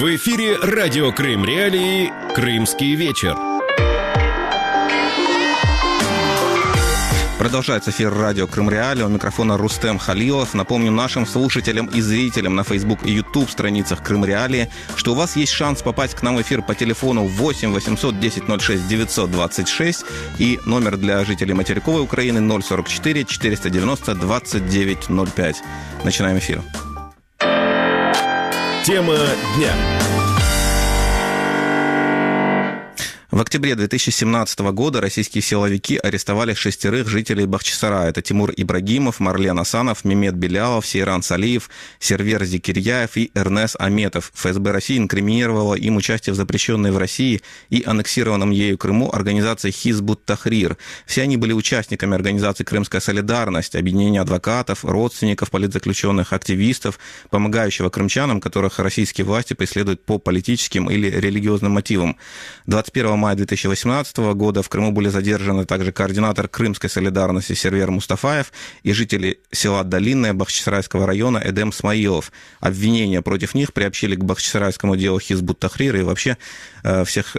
В эфире радио Крым Реалии «Крымский вечер». Продолжается эфир радио Крым Реалии. У микрофона Рустем Халилов. Напомню нашим слушателям и зрителям на Facebook и YouTube страницах Крым Реалии, что у вас есть шанс попасть к нам в эфир по телефону 8 800 1006 926 и номер для жителей материковой Украины 044 490 2905. Начинаем эфир. Тема дня. В октябре 2017 года российские силовики арестовали 6 жителей Бахчисарая. Это Тимур Ибрагимов, Марлен Асанов, Мемет Белялов, Сейран Салиев, Сервер Зикирьяев и Эрнес Аметов. ФСБ России инкриминировало им участие в запрещенной в России и аннексированном ею Крыму организации Хизб ут-Тахрир. Все они были участниками организации «Крымская солидарность», объединения адвокатов, родственников политзаключенных, активистов, помогающего крымчанам, которых российские власти преследуют по политическим или религиозным мотивам. 21 мая 2018 года в Крыму были задержаны также координатор Крымской солидарности Сервер Мустафаев и жители села Долинное Бахчисарайского района Эдем Смаилов. Обвинения против них приобщили к бахчисарайскому делу Хизб ут-Тахрир, и вообще всех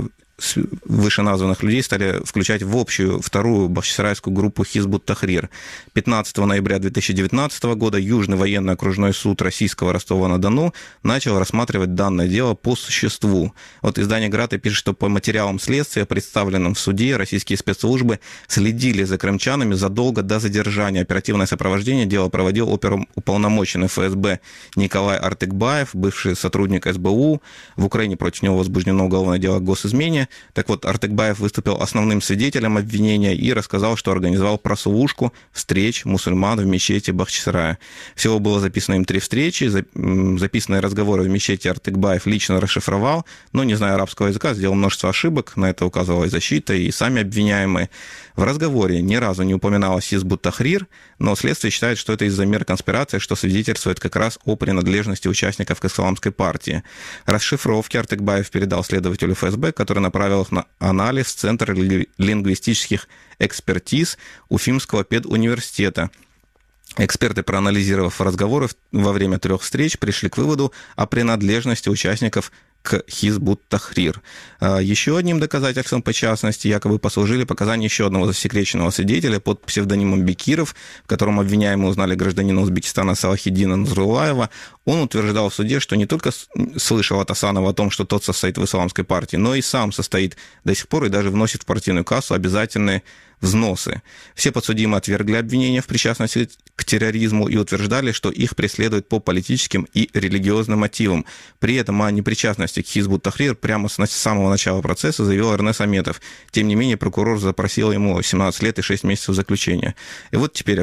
вышеназванных людей стали включать в общую вторую бахчисарайскую группу Хизб ут-Тахрир. 15 ноября 2019 года Южный военный окружной суд российского Ростова-на-Дону начал рассматривать данное дело по существу. Вот издание «Град» пишет, что по материалам следствия, представленным в суде, российские спецслужбы следили за крымчанами задолго до задержания. Оперативное сопровождение дела проводил оперуполномоченный ФСБ Николай Артыкбаев, бывший сотрудник СБУ. В Украине против него возбуждено уголовное дело о госизмене. Так вот, Артыкбаев выступил основным свидетелем обвинения и рассказал, что организовал прослушку встреч мусульман в мечети Бахчисарая. Всего было записано им 3 встречи. Записанные разговоры в мечети Артыкбаев лично расшифровал, но, не зная арабского языка, сделал множество ошибок. На это указывала и защита, и сами обвиняемые. В разговоре ни разу не упоминалось Хизб ут-Тахрир, но следствие считает, что это из-за мер конспирации, что свидетельствует как раз о принадлежности участников к исламской партии. Расшифровки Артыкбаев передал следователю ФСБ, который направил их на анализ в Центр лингвистических экспертиз Уфимского педуниверситета. Эксперты, проанализировав разговоры во время 3 встреч, пришли к выводу о принадлежности участников к Хизб ут-Тахрир. Еще одним доказательством, по частности, якобы послужили показания еще одного засекреченного свидетеля под псевдонимом Бекиров, в котором обвиняемые узнали гражданина Узбекистана Салахиддина Назрулаева. Он утверждал в суде, что не только слышал от Асанова о том, что тот состоит в исламской партии, но и сам состоит до сих пор и даже вносит в партийную кассу обязательные взносы. Все подсудимые отвергли обвинения в причастности к терроризму и утверждали, что их преследуют по политическим и религиозным мотивам. При этом о непричастности к Хизб ут-Тахрир прямо с самого начала процесса заявил Эрнес Аметов. Тем не менее, прокурор запросил ему 17 лет и 6 месяцев заключения. И вот теперь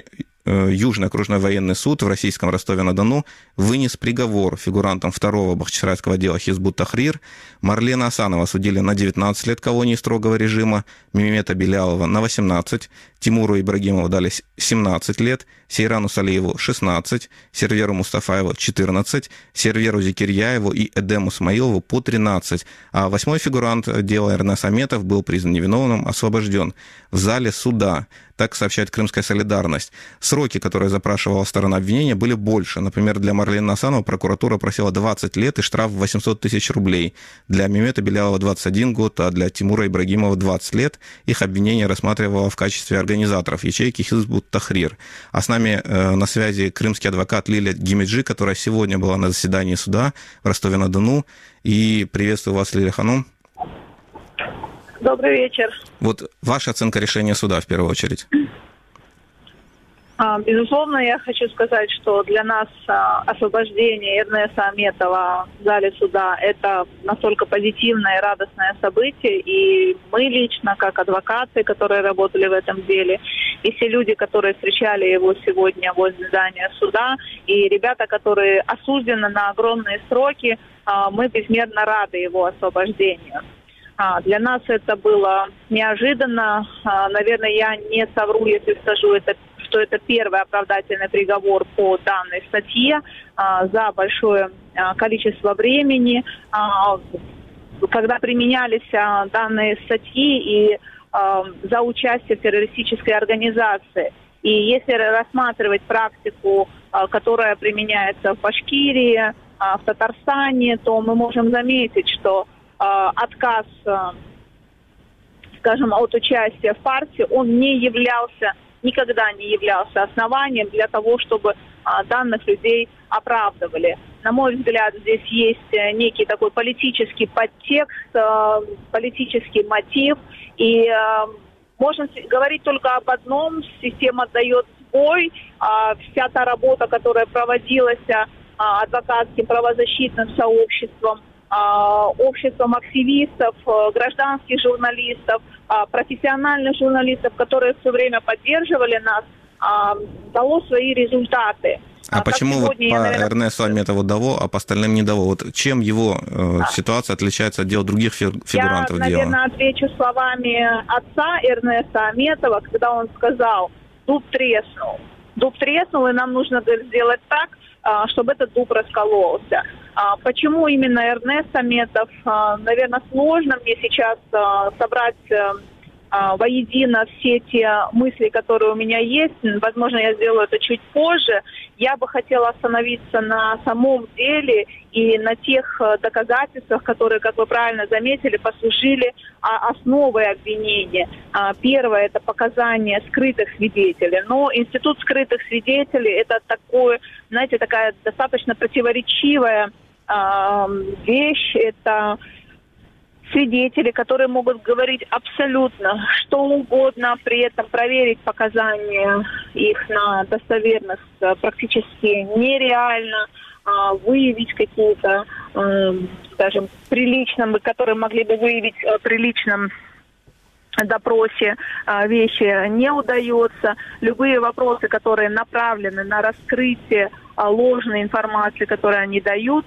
Южный окружной военный суд в российском Ростове-на-Дону вынес приговор фигурантам 2-го бахчисарайского дела Хизб ут-Тахрир. Марлена Асанова осудили на 19 лет колонии строгого режима, Мемета Белялова на 18, Тимуру Ибрагимову дали 17 лет, Сейрану Салиеву 16, Серверу Мустафаеву 14, Серверу Зикирьяеву и Эдему Смаилову по 13. А 8-й фигурант дела Эрнес Аметов был признан невиновным, освобожден в зале суда. Так сообщает Крымская солидарность. Сроки, которые запрашивала сторона обвинения, были больше. Например, для Марлена Асанова прокуратура просила 20 лет и штраф 800 тысяч рублей. Для Мемета Белялова 21 год, а для Тимура Ибрагимова 20 лет. Их обвинение рассматривало в качестве организаторов ячейки Хизб ут-Тахрир. А с нами на связи крымский адвокат Лилия Гимиджи, которая сегодня была на заседании суда в Ростове-на-Дону. И приветствую вас, Лилия Ханум. Добрый вечер. Вот ваша оценка решения суда в первую очередь. Безусловно, я хочу сказать, что для нас освобождение Эрнеса Аметова в зале суда – это настолько позитивное и радостное событие. И мы лично, как адвокаты, которые работали в этом деле, и все люди, которые встречали его сегодня возле здания суда, и ребята, которые осуждены на огромные сроки, мы безмерно рады его освобождению. Для нас это было неожиданно. Наверное, я не совру, если скажу, что это первый оправдательный приговор по данной статье за большое количество времени. Когда применялись данные статьи и за участие в террористической организации. И если рассматривать практику, которая применяется в Башкирии, в Татарстане, то мы можем заметить, что отказ, скажем, от участия в партии, он никогда не являлся основанием для того, чтобы данных людей оправдывали. На мой взгляд, здесь есть некий такой политический подтекст, политический мотив, и можно говорить только об одном: система дает сбой, вся та работа, которая проводилась адвокатским правозащитным сообществом, обществом активистов, гражданских журналистов, профессиональных журналистов, которые все время поддерживали нас, дало свои результаты. А почему вот по Эрнесту Аметову дало, а по остальным не дало? Вот чем его ситуация отличается от дел других фигурантов дела? Я, наверное, отвечу словами отца Эрнеста Аметова, когда он сказал: дуб треснул. Дуб треснул, и нам нужно сделать так, чтобы этот дуб раскололся. Почему именно Эрнест Аметов? Наверное, сложно мне сейчас собрать воедино все те мысли, которые у меня есть. Возможно, я сделаю это чуть позже. Я бы хотела остановиться на самом деле и на тех доказательствах, которые, как вы правильно заметили, послужили основой обвинения. Первое – это показания скрытых свидетелей. Но институт скрытых свидетелей – это такое, знаете, такая достаточно противоречивая вещь. Это свидетели, которые могут говорить абсолютно что угодно, при этом проверить показания их на достоверность практически нереально, выявить какие-то, скажем, которые могли бы выявить при личном допросе вещи, не удается. Любые вопросы, которые направлены на раскрытие ложной информации, которую они дают,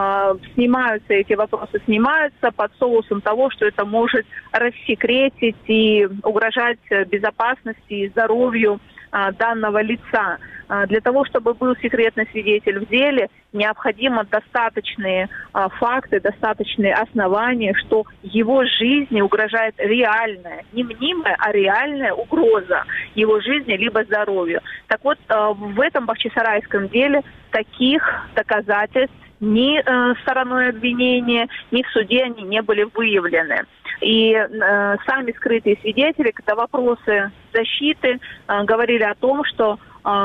эти вопросы снимаются под соусом того, что это может рассекретить и угрожать безопасности и здоровью данного лица. Для того, чтобы был секретный свидетель в деле, необходимо достаточные факты, достаточные основания, что его жизни угрожает реальная, не мнимая, а реальная угроза его жизни либо здоровью. Так вот, в этом бахчисарайском деле таких доказательств ни стороной обвинения, ни в суде они не были выявлены. И сами скрытые свидетели, когда вопросы защиты говорили о том, что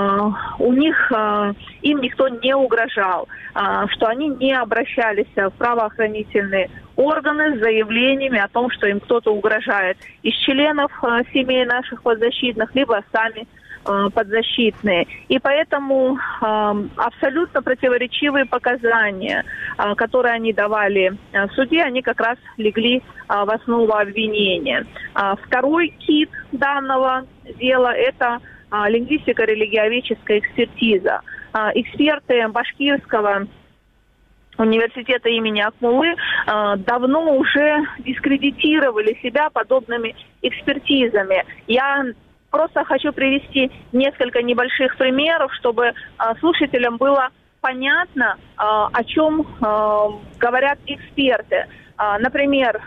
им никто не угрожал, что они не обращались в правоохранительные органы с заявлениями о том, что им кто-то угрожает из членов семей наших подзащитных, либо сами подзащитные. И поэтому абсолютно противоречивые показания, которые они давали в суде, они как раз легли в основу обвинения. Второй кит данного дела – это лингвистико-религиоведческая экспертиза. Эксперты Башкирского университета имени Акмуллы давно уже дискредитировали себя подобными экспертизами. Я просто хочу привести несколько небольших примеров, чтобы слушателям было понятно, о чем говорят эксперты. Например,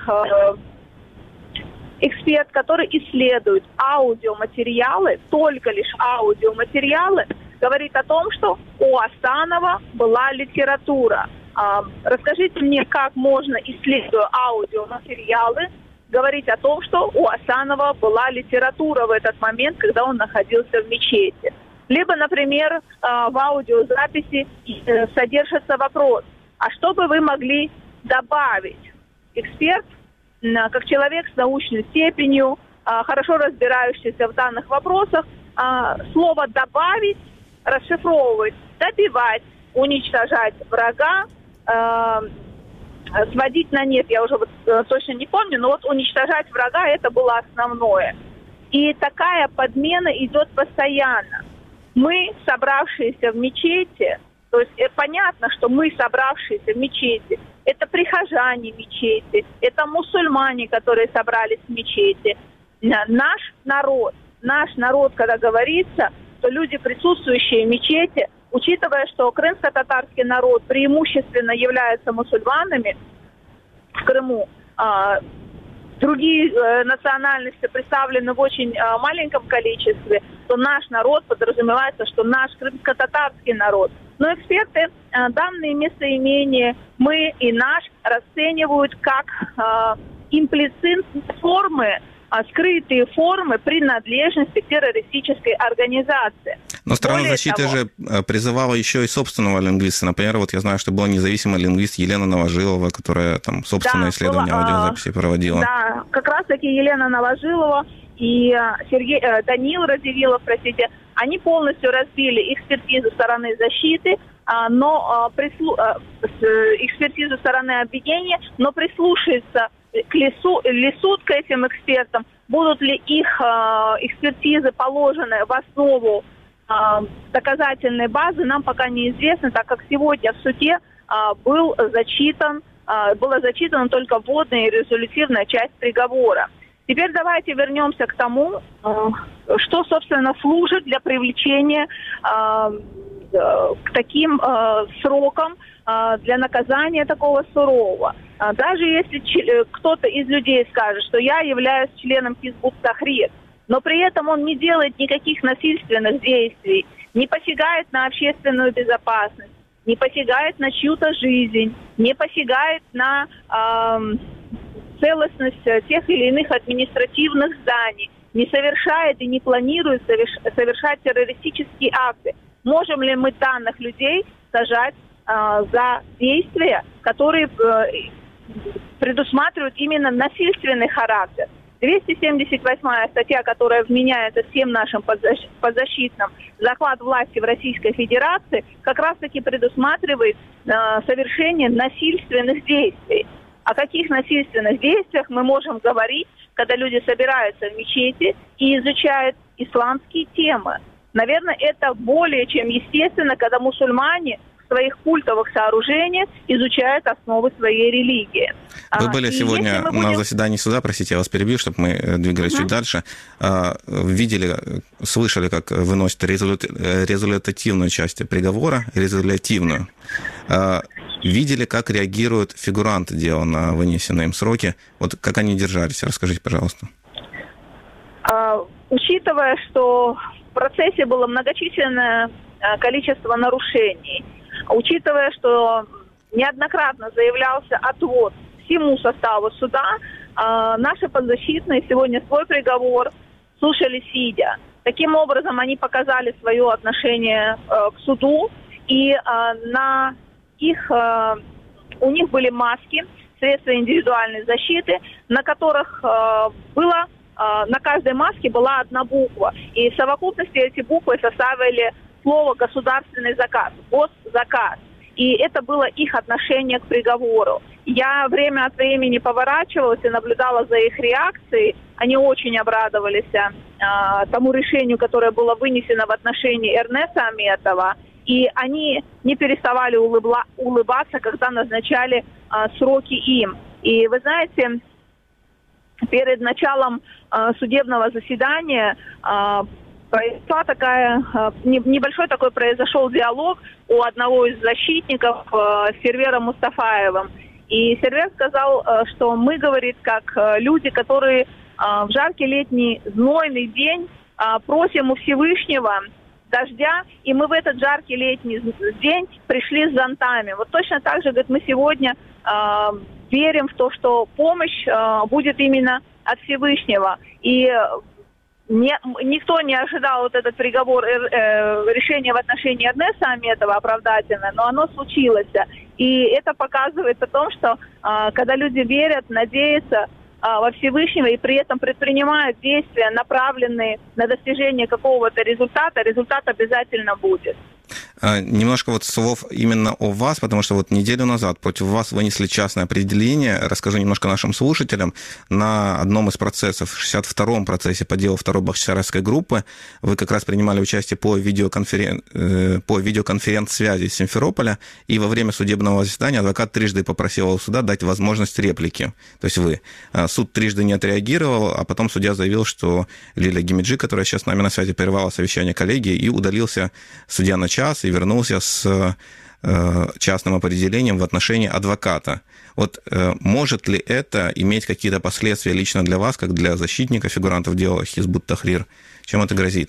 эксперт, который исследует аудиоматериалы, только лишь аудиоматериалы, говорит о том, что у Асанова была литература. Расскажите мне, как можно, исследуя аудиоматериалы, говорить о том, что у Асанова была литература в этот момент, когда он находился в мечети. Либо, например, в аудиозаписи содержится вопрос: а что бы вы могли добавить? Эксперт, как человек с научной степенью, хорошо разбирающийся в данных вопросах, слово «добавить» расшифровывает: добивать, уничтожать врага, сводить на нет, я уже точно не помню, но вот уничтожать врага – это было основное. И такая подмена идет постоянно. Мы, собравшиеся в мечети, то есть понятно, что мы, собравшиеся в мечети, это прихожане мечети, это мусульмане, которые собрались в мечети. Наш народ, когда говорится, то люди, присутствующие в мечети, учитывая, что крымско-татарский народ преимущественно является мусульманами в Крыму, другие национальности представлены в очень маленьком количестве, то наш народ, подразумевается, что наш крымско-татарский народ Но эксперты данные местоимения «мы» и «наш» расценивают как имплицитные формы, скрытые формы принадлежности к террористической организации. Но сторона защиты же призывала еще и собственного лингвиста. Например, вот я знаю, что была независимый лингвист Елена Новожилова, которая там собственное исследование аудиозаписи проводила. Да, как раз-таки Елена Новожилова и Даниил Радзивиллов, они полностью разбили экспертизу стороны защиты, но экспертизу стороны обвинения, но прислушаются ли суд к этим экспертам, будут ли их экспертизы положены в основу доказательной базы, нам пока неизвестно, так как сегодня в суде была зачитана только вводная и резолютивная часть приговора. Теперь давайте вернемся к тому, что, собственно, служит для привлечения к таким срокам, для наказания такого сурового. Даже если кто-то из людей скажет, что я являюсь членом Хизбут-Тахрир, но при этом он не делает никаких насильственных действий, не посягает на общественную безопасность, не посягает на чью-то жизнь, не посягает на целостность тех или иных административных зданий, не совершает и не планирует совершать террористические акты. Можем ли мы данных людей сажать за действия, которые предусматривают именно насильственный характер? 278-я статья, которая вменяется всем нашим подзащитным, захват власти в Российской Федерации, как раз-таки предусматривает совершение насильственных действий. О каких насильственных действиях мы можем говорить, когда люди собираются в мечети и изучают исламские темы? Наверное, это более чем естественно, когда мусульмане в своих культовых сооружениях изучают основы своей религии. Вы были сегодня на заседании суда, простите, я вас перебью, чтобы мы двигались чуть дальше. Видели, слышали, как выносят резолютивную часть приговора, резолютивную. Видели, как реагируют фигуранты дела на вынесенные им сроки? Вот как они держались? Расскажите, пожалуйста. Учитывая, что в процессе было многочисленное количество нарушений, учитывая, что неоднократно заявлялся отвод всему составу суда, наши подзащитные сегодня свой приговор слушали сидя. Таким образом, они показали свое отношение к суду, и у них были маски, средства индивидуальной защиты, на которых на каждой маске была одна буква. И в совокупности эти буквы составили слово «государственный заказ», «госзаказ». И это было их отношение к приговору. Я время от времени поворачивалась и наблюдала за их реакцией. Они очень обрадовались тому решению, которое было вынесено в отношении Эрнеса Аметова. И они не переставали улыбаться, когда назначали сроки им. И вы знаете, перед началом судебного заседания небольшой такой произошел диалог у одного из защитников с Сервером Мустафаевым. И Сервер сказал, что мы, говорит, как люди, которые в жаркий летний знойный день просим у Всевышнего дождя, и мы в этот жаркий летний день пришли с зонтами. Вот точно так же, говорит, мы сегодня верим в то, что помощь будет именно от Всевышнего. И никто не ожидал вот этот приговор, решение в отношении Эрнеса Аметова оправдательное, но оно случилось. И это показывает о том, что когда люди верят, надеются во Всевышнего и при этом предпринимают действия, направленные на достижение какого-то результата, результат обязательно будет. Немножко вот слов именно о вас, потому что вот неделю назад против вас вынесли частное определение. Расскажу немножко нашим слушателям. На одном из процессов, в 62-м процессе по делу второй бахчисарайской группы, вы как раз принимали участие по видеоконференц-связи из Симферополя, и во время судебного заседания адвокат трижды попросил у суда дать возможность реплики. То есть вы. Суд трижды не отреагировал, а потом судья заявил, что Лилия Гимиджи, которая сейчас с нами на связи, прервала совещание коллегии, и удалился судья на час и вернулся с частным определением в отношении адвоката. Вот может ли это иметь какие-то последствия лично для вас, как для защитника фигурантов дела Хизбут-Тахрир? Чем это грозит?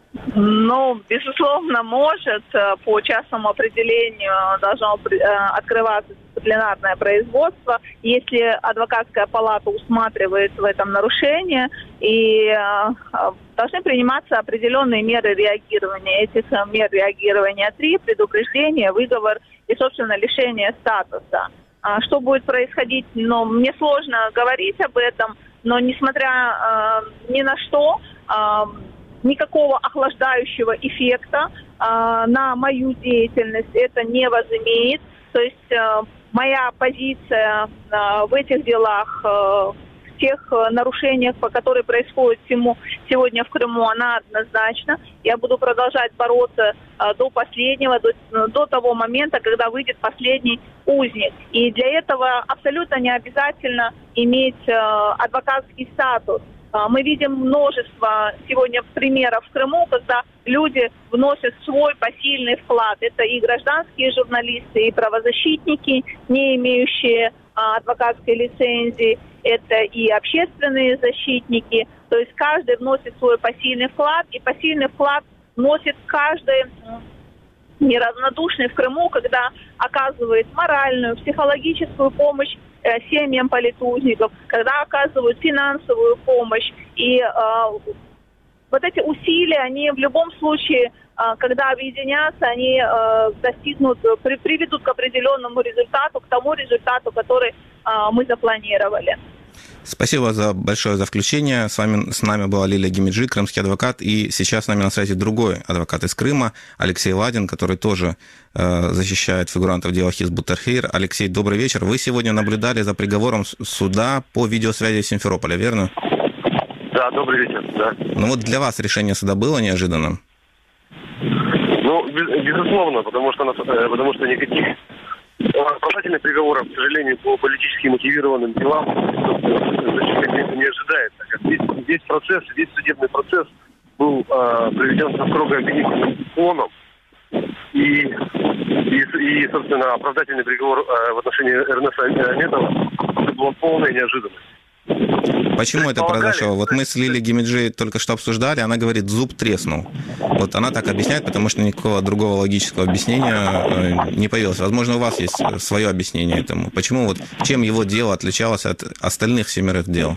Ну, безусловно, может. По частному определению должно открываться дисциплинарное производство, если адвокатская палата усматривает в этом нарушение, и должны приниматься определенные меры реагирования. Этих мер реагирования 3: предупреждение, выговор и, собственно, лишение статуса. Что будет происходить, мне сложно говорить об этом, но несмотря ни на что, никакого охлаждающего эффекта на мою деятельность это не возымеет. То есть моя позиция в этих делах, в тех нарушениях, по которым происходит сегодня в Крыму, она однозначна. Я буду продолжать бороться до последнего, до того момента, когда выйдет последний узник. И для этого абсолютно не обязательно иметь адвокатский статус. Мы видим множество сегодня примеров в Крыму, когда люди вносят свой посильный вклад. Это и гражданские журналисты, и правозащитники, не имеющие адвокатской лицензии, это и общественные защитники. То есть каждый вносит свой посильный вклад, и посильный вклад вносит каждый неравнодушный в Крыму, когда оказывает моральную, психологическую помощь семьям политузников, когда оказывают финансовую помощь. И вот эти усилия, они в любом случае, когда объединятся, они приведут к определенному результату, к тому результату, который мы запланировали. Спасибо большое за включение. С нами была Лилия Гимиджи, крымский адвокат, и сейчас с нами на связи другой адвокат из Крыма, Алексей Ладин, который тоже защищает фигурантов дела Хизб ут-Тахрир. Алексей, добрый вечер. Вы сегодня наблюдали за приговором суда по видеосвязи в Симферополе, верно? Да, добрый вечер, да. Ну вот для вас решение суда было неожиданным? Ну, безусловно, потому что никаких оправдательных приговоров, к сожалению, по политически мотивированным делам защита не ожидает. Так как весь судебный процесс был проведен со строго обвинительным фоном. И, собственно, оправдательный приговор в отношении Эрнеста Аметова была полная неожиданность. Почему это произошло? Вот мы с Лилией Гимиджи только что обсуждали, она говорит, зуб треснул. Вот она так объясняет, потому что никакого другого логического объяснения не появилось. Возможно, у вас есть свое объяснение этому. Почему чем его дело отличалось от остальных 7 дел?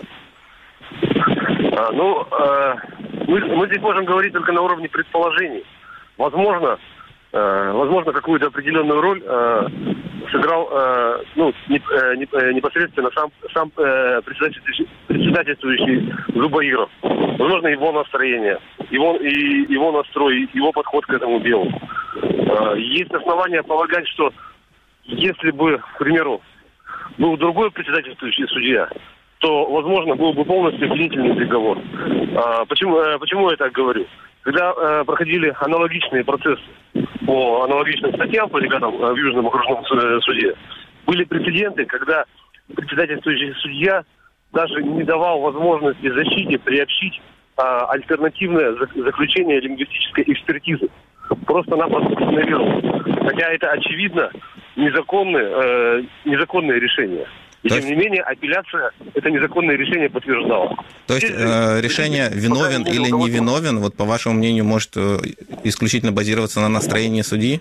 Мы здесь можем говорить только на уровне предположений. Возможно, какую-то определенную роль сыграл непосредственно сам председательствующий Зубаиров. Возможно, его настроение, его настрой, его подход к этому делу. Есть основания полагать, что если бы, к примеру, был другой председательствующий судья, то, возможно, был бы полностью обвинительный приговор. Почему я так говорю? Когда проходили аналогичные процессы по аналогичным статьям по делегатам в Южном окружном суде, были прецеденты, когда председательствующий судья даже не давал возможности защите приобщить альтернативное заключение лингвистической экспертизы. Просто-напросто игнорировал. Хотя это, очевидно, незаконное решение. И тем не менее, апелляция это незаконное решение подтверждала. То есть решение виновен или не виновен, вот по вашему мнению, может исключительно базироваться на настроении судьи?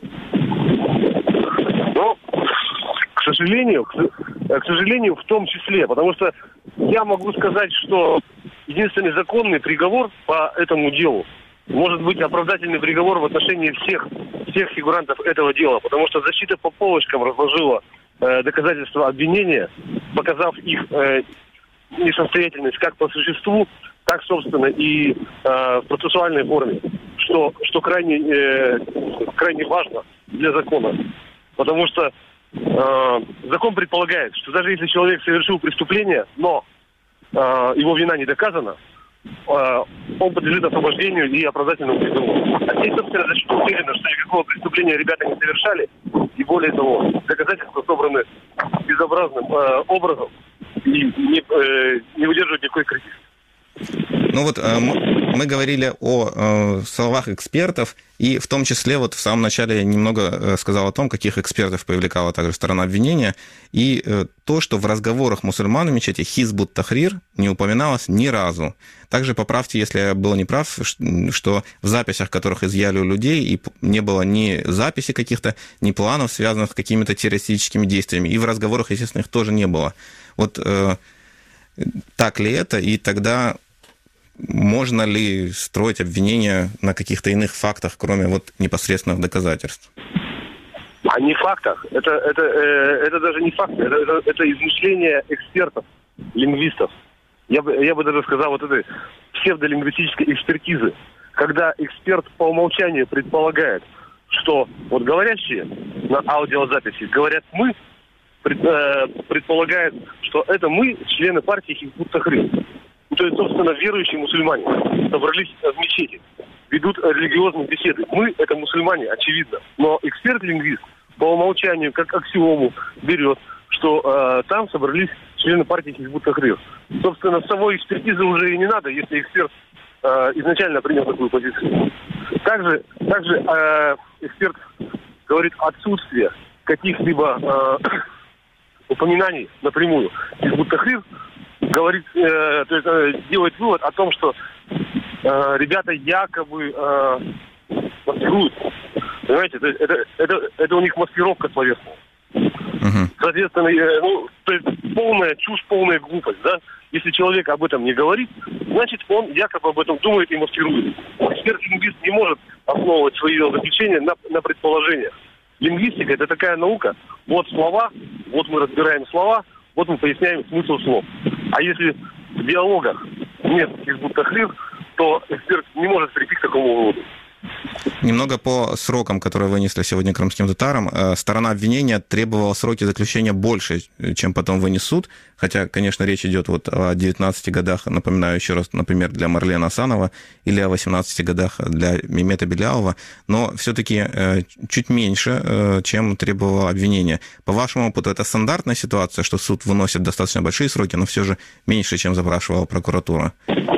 Ну, к сожалению, в том числе, потому что я могу сказать, что единственный законный приговор по этому делу может быть оправдательный приговор в отношении всех фигурантов этого дела, потому что защита по полочкам разложила доказательства обвинения, показав их несостоятельность как по существу, так, собственно, и в процессуальной форме, что крайне важно для закона. Потому что закон предполагает, что даже если человек совершил преступление, но его вина не доказана, он подлежит освобождению и оправдательному приговору. А здесь, собственно, защита уверена, что никакого преступления ребята не совершали, и более того, доказательства собраны безобразным образом и не выдерживают никакой критики. Ну вот мы говорили о словах экспертов, и в том числе вот в самом начале я немного сказал о том, каких экспертов привлекала также сторона обвинения, и то, что в разговорах мусульман в мечети Хизб ут-Тахрир не упоминалось ни разу. Также поправьте, если я был неправ, что в записях, которых изъяли у людей, и не было ни записи каких-то, ни планов, связанных с какими-то террористическими действиями, и в разговорах, естественно, их тоже не было. Вот так ли это, и тогда можно ли строить обвинения на каких-то иных фактах, кроме вот непосредственных доказательств? А не фактах. Это даже не факты. Это измышления экспертов, лингвистов. Я бы даже сказал, вот этой псевдолингвистической экспертизы. Когда эксперт по умолчанию предполагает, что вот говорящие на аудиозаписи говорят «мы», предполагает, что это мы, члены партии Хизб ут-Тахрир. То есть, собственно, верующие мусульмане собрались в мечети, ведут религиозные беседы. Мы – это мусульмане, очевидно. Но эксперт-лингвист по умолчанию, как аксиому, берет, что там собрались члены партии Хизб ут-Тахрир. Собственно, самой экспертизы уже и не надо, если эксперт изначально принял такую позицию. Также эксперт говорит отсутствие каких-либо упоминаний напрямую Хизб ут-Тахрир, говорит, то есть делает вывод о том, что ребята якобы маскируют. Понимаете, то есть это у них маскировка словесная. Соответственно, то есть полная чушь, полная глупость, да? Если человек об этом не говорит, значит, он якобы об этом думает и маскирует. Эксперт-лингвист не может основывать свое заключение на предположениях. Лингвистика – это такая наука. Вот слова, вот мы разбираем слова, вот мы поясняем смысл слов. А если в диалогах нет Хизб ут-Тахрир, то эксперт не может прийти к такому выводу. Немного по срокам, которые вынесли сегодня крымским татарам. Сторона обвинения требовала сроки заключения больше, чем потом вынес суд. Хотя, конечно, речь идет вот о 19 годах, напоминаю еще раз, например, для Марлена Асанова, или о 18 годах для Мемета Беляова, но все-таки чуть меньше, чем требовало обвинение. По вашему опыту, это стандартная ситуация, что суд выносит достаточно большие сроки, но все же меньше, чем запрашивала прокуратура?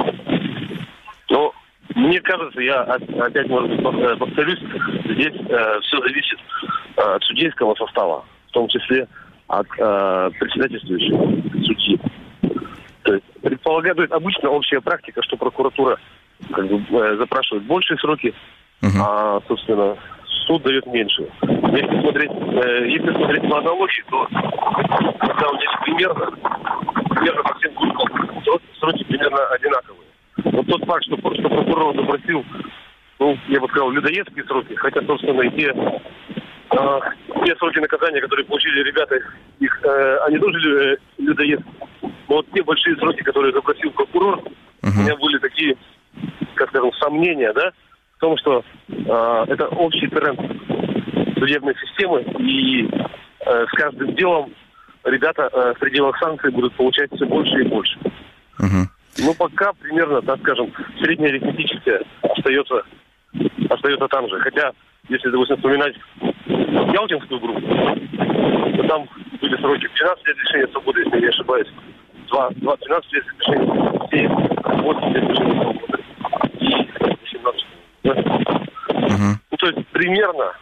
Мне кажется, я опять, может быть, повторюсь, здесь все зависит от судейского состава, в том числе от председательствующего судьи. То есть, обычно общая практика, что прокуратура запрашивает большие сроки, а, собственно, суд дает меньше. Если смотреть по аналогии, то когда у меня примерно по всем группам, то сроки примерно одинаковые. Вот тот факт, что прокурор запросил, я бы сказал, людоедские сроки, хотя, собственно, и те сроки наказания, которые получили ребята, они тоже людоедские. Но вот те большие сроки, которые запросил прокурор, у меня были такие, как скажем, сомнения, да, в том, что это общий тренд судебной системы, и с каждым делом ребята в пределах санкций будут получать все больше и больше. Пока примерно, так скажем, средняя арифметическая остается там же. Хотя, если, допустим, вспоминать Ялтинскую группу, то там были сроки 12 лет лишения свободы, если не ошибаюсь, 12 лет лишения, 7, 8 лет лишения свободы и 18 лет. То есть примерно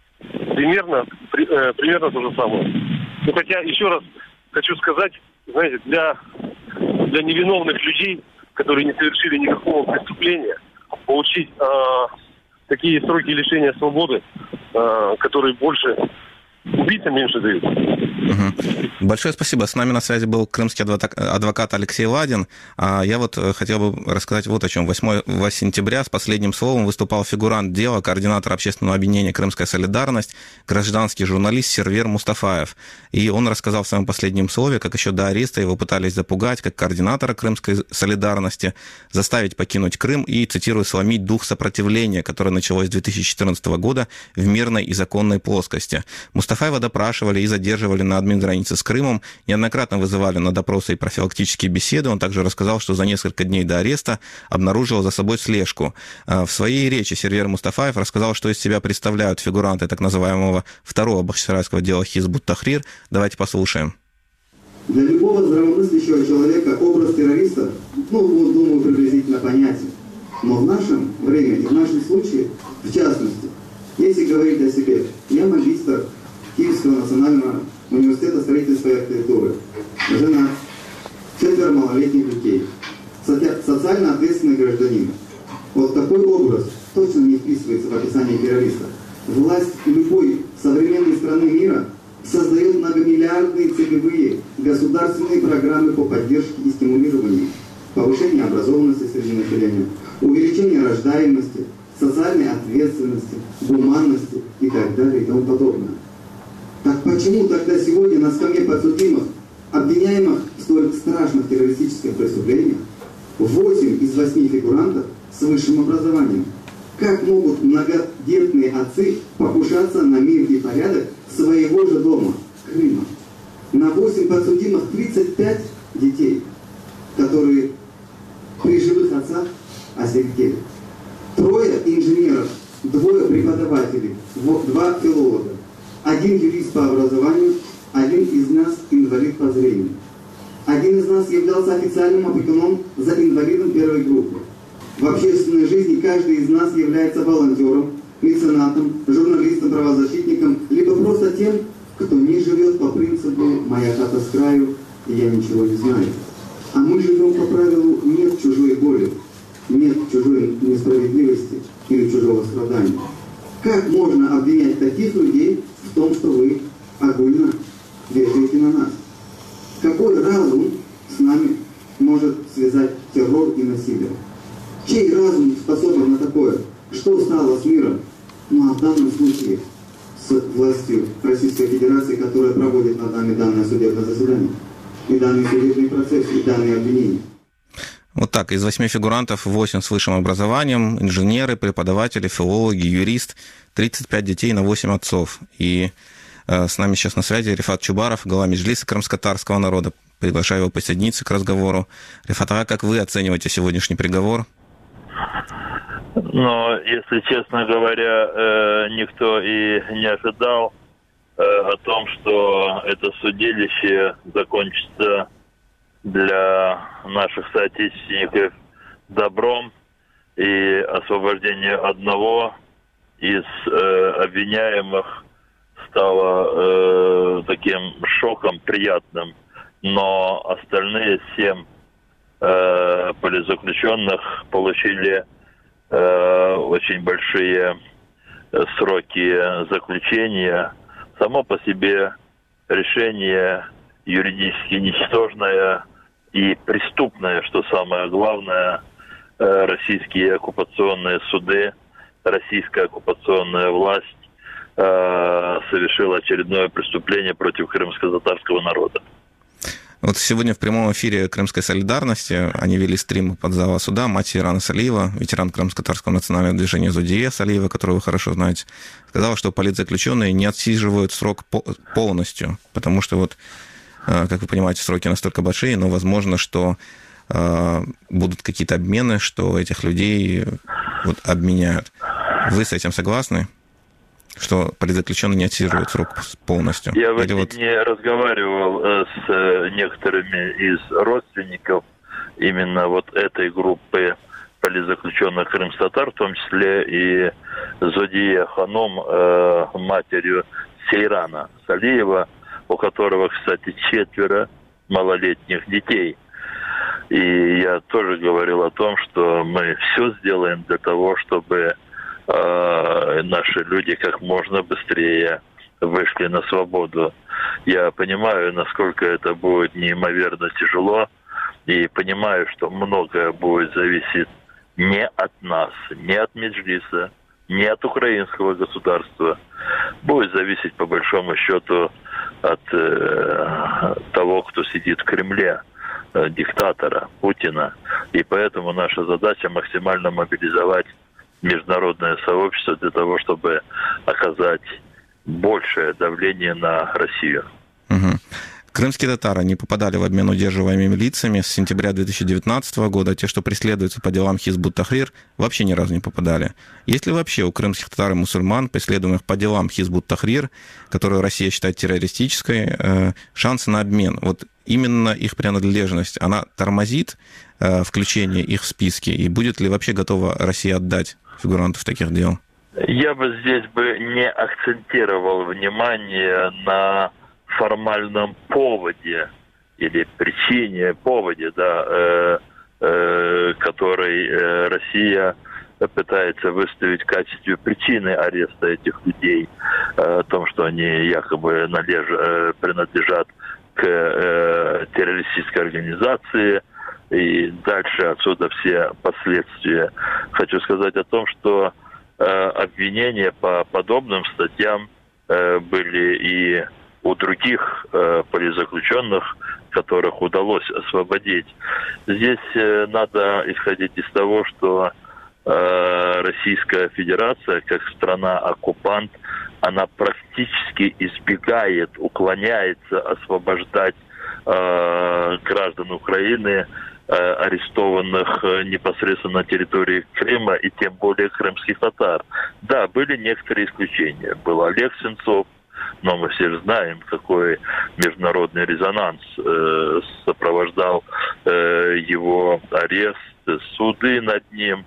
то же самое. Хотя, еще раз хочу сказать, знаете, для невиновных людей, которые не совершили никакого преступления, получить такие сроки лишения свободы, которые больше убийцам меньше дают. Большое спасибо. С нами на связи был крымский адвокат Алексей Ладин. Я вот хотел бы рассказать вот о чем. 8 сентября с последним словом выступал фигурант дела, координатор общественного объединения «Крымская солидарность», гражданский журналист Сервер Мустафаев. И он рассказал в своем последнем слове, как еще до ареста его пытались запугать, как координатора Крымской солидарности, заставить покинуть Крым и, цитирую, «сломить дух сопротивления, которое началось с 2014 года в мирной и законной плоскости». Мустафаева допрашивали и задерживали на админгранице с Крымом, неоднократно вызывали на допросы и профилактические беседы. Он также рассказал, что за несколько дней до ареста обнаружил за собой слежку. В своей речи Сервер Мустафаев рассказал, что из себя представляют фигуранты так называемого второго бахчисарайского дела Хизб ут-Тахрир. Давайте послушаем. Для любого здравомыслящего человека образ террориста, думаю, приблизительно понятен. Но в нашем времени, в нашем случае, в частности, если говорить о себе, я магистр Киевского национального университета строительства и архитектуры, жена, 4 малолетних детей, социально ответственный гражданин. Вот такой образ точно не вписывается в описание террориста. Власть любой современной страны мира создает многомиллиардные целевые государственные программы по поддержке и стимулированию повышения образованности среди населения, увеличения рождаемости, социальной ответственности, гуманности и так далее и тому подобное. Так почему тогда сегодня на скамье подсудимых, обвиняемых в столь страшных террористических преступлениях, 8 из 8 фигурантов с высшим образованием? Как могут многодетные отцы покушаться на мир и порядок своего же дома, Крыма? На 8 подсудимых 35 детей, которые при живых отцах осиротели. 3 инженеров, 2 преподавателей, 2 филолога, 1 юрист по образованию, 1 из нас инвалид по зрению. 1 из нас являлся официальным опекуном за инвалидом первой группы. В общественной жизни каждый из нас является волонтером, меценатом, журналистом, правозащитником, либо просто тем, кто не живет по принципу «моя хата с краю, и я ничего не знаю». А мы живем по правилу «нет чужой боли», «нет чужой несправедливости или чужого страдания». Как можно обвинять таких людей в том, что вы огульно вешаете на нас? Какой разум с нами может связать террор и насилие? Чей разум способен на такое? Что стало с миром? А в данном случае с властью Российской Федерации, которая проводит над нами данное судебное заседание, и данный судебный процесс, и данные обвинения. Вот так, из 8 фигурантов 8 с высшим образованием, инженеры, преподаватели, филологи, юрист, 35 детей на 8 отцов. И с нами сейчас на связи Рифат Чубаров, глава Меджлиса крымско-татарского народа. Приглашаю его присоединиться к разговору. Рифат, а как вы оцениваете сегодняшний приговор? Но, если честно говоря, никто и не ожидал о том, что это судилище закончится для наших соотечественников добром, и освобождение одного из обвиняемых стало таким шоком приятным, но остальные 7 политзаключенных получили очень большие сроки заключения. Само по себе решение юридически ничтожное и преступное, что самое главное. Российские оккупационные суды, российская оккупационная власть совершила очередное преступление против крымско-татарского народа. Вот сегодня в прямом эфире «Крымской солидарности» они вели стрим под зала суда. Мать Ирана Салиева, ветеран крымско-татарского национального движения «Зодия» Салиева, которую вы хорошо знаете, сказала, что политзаключенные не отсиживают срок полностью, потому что, вот, как вы понимаете, сроки настолько большие, но возможно, что будут какие-то обмены, что этих людей вот обменяют. Вы с этим согласны? Что политзаключенные не отсиживают срок полностью? Я в эти дни разговаривал с некоторыми из родственников именно вот этой группы политзаключенных крымско-татар, в том числе и Зодия Ханом, матерью Сейрана Салиева, у которого, кстати, 4 малолетних детей. И я тоже говорил о том, что мы все сделаем для того, чтобы наши люди как можно быстрее вышли на свободу. Я понимаю, насколько это будет неимоверно тяжело, и понимаю, что многое будет зависеть не от нас, не от Меджлиса, не от украинского государства. Будет зависеть, по большому счету, от того, кто сидит в Кремле, диктатора Путина. И поэтому наша задача максимально мобилизовать международное сообщество для того, чтобы оказать большее давление на Россию. Угу. Крымские татары не попадали в обмен удерживаемыми лицами с сентября 2019 года. Те, что преследуются по делам Хизбут-Тахрир, вообще ни разу не попадали. Есть ли вообще у крымских татар и мусульман, преследуемых по делам Хизбут-Тахрир, которую Россия считает террористической, шансы на обмен? Вот именно их принадлежность, она тормозит включение их в списки? И будет ли вообще готова Россия отдать фигурантов таких дел? Я бы здесь не акцентировал внимание на формальном поводе или причине, поводе, который Россия пытается выставить в качестве причины ареста этих людей, о том, что они якобы принадлежат к террористической организации, и дальше отсюда все последствия. Хочу сказать о том, что обвинения по подобным статьям были и у других политзаключенных, которых удалось освободить. Здесь надо исходить из того, что Российская Федерация, как страна-оккупант, она практически избегает, уклоняется освобождать граждан Украины, арестованных непосредственно на территории Крыма и тем более крымских татар. Да, были некоторые исключения. Был Олег Сенцов, но мы все знаем, какой международный резонанс сопровождал его арест, суды над ним,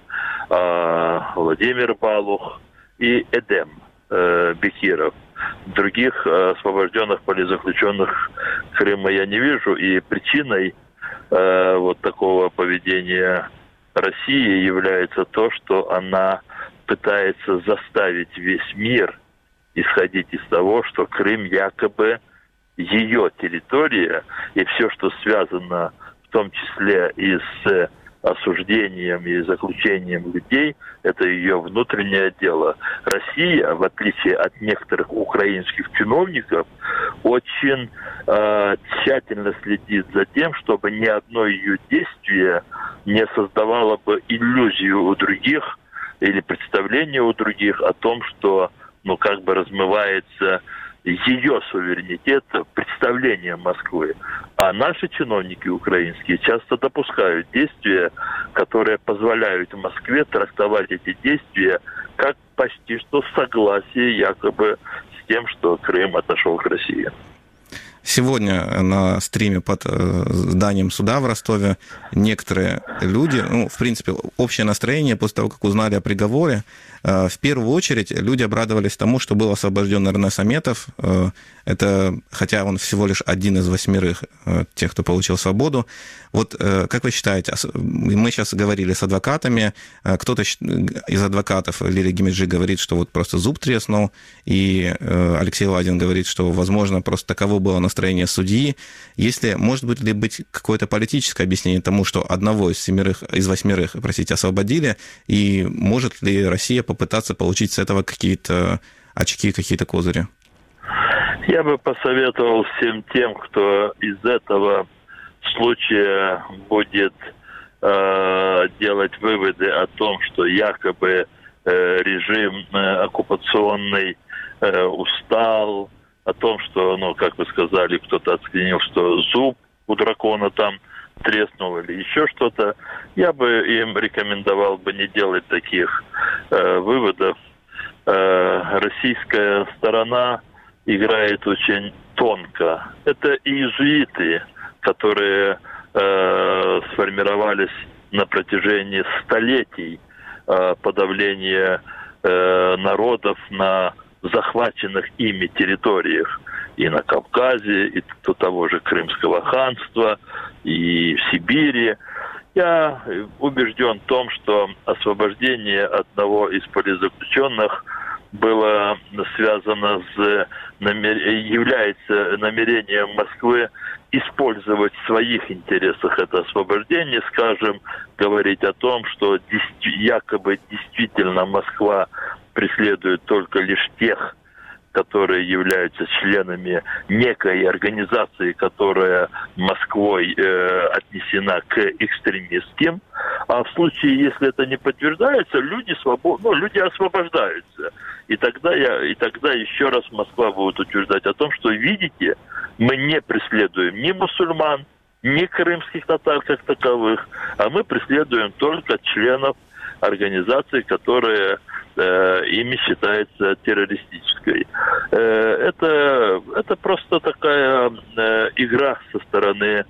Владимир Балух и Эдем Бекиров. Других освобожденных политзаключенных Крыма я не вижу, и причиной вот такого поведения России является то, что она пытается заставить весь мир исходить из того, что Крым якобы ее территория, и все, что связано в том числе и с осуждением и заключением людей, это ее внутреннее дело. Россия, в отличие от некоторых украинских чиновников, очень тщательно следит за тем, чтобы ни одно ее действие не создавало бы иллюзию у других или представление у других о том, что как бы размывается ее суверенитет, представление Москвы. А наши чиновники украинские часто допускают действия, которые позволяют Москве трактовать эти действия как почти что согласие якобы с тем, что Крым отошел к России. Сегодня на стриме под зданием суда в Ростове некоторые люди, в принципе, общее настроение после того, как узнали о приговоре, в первую очередь люди обрадовались тому, что был освобожден Эрнес Аметов. Это, хотя он всего лишь один из 8 тех, кто получил свободу. Вот как вы считаете, мы сейчас говорили с адвокатами, кто-то из адвокатов, Лилия Гимиджи, говорит, что вот просто зуб треснул, и Алексей Ладин говорит, что, возможно, просто таково было настроение судьи. Если, может быть какое-то политическое объяснение тому, что одного из 8 освободили, и может ли Россия попытаться получить с этого какие-то очки, какие-то козыри? Я бы посоветовал всем тем, кто из этого случая будет делать выводы о том, что якобы режим оккупационный устал, о том, что, как вы сказали, кто-то оценил, что зуб у дракона там треснул или еще что-то, я бы им рекомендовал бы не делать таких выводов. Российская сторона играет очень тонко. Это иезуиты, которые сформировались на протяжении столетий подавления народов на захваченных ими территориях. И на Кавказе, и до того же Крымского ханства, и в Сибири. Я убежден в том, что освобождение одного из политзаключенных было связано является намерением Москвы использовать в своих интересах это освобождение, скажем, говорить о том, что якобы действительно Москва преследует только лишь тех, которые являются членами некой организации, которая Москвой отнесена к экстремистским. А в случае, если это не подтверждается, люди освобождаются. И тогда еще раз Москва будет утверждать о том, что, видите, мы не преследуем ни мусульман, ни крымских татар как таковых, а мы преследуем только членов организации, которая ими считается террористической. Это просто такая игра со стороны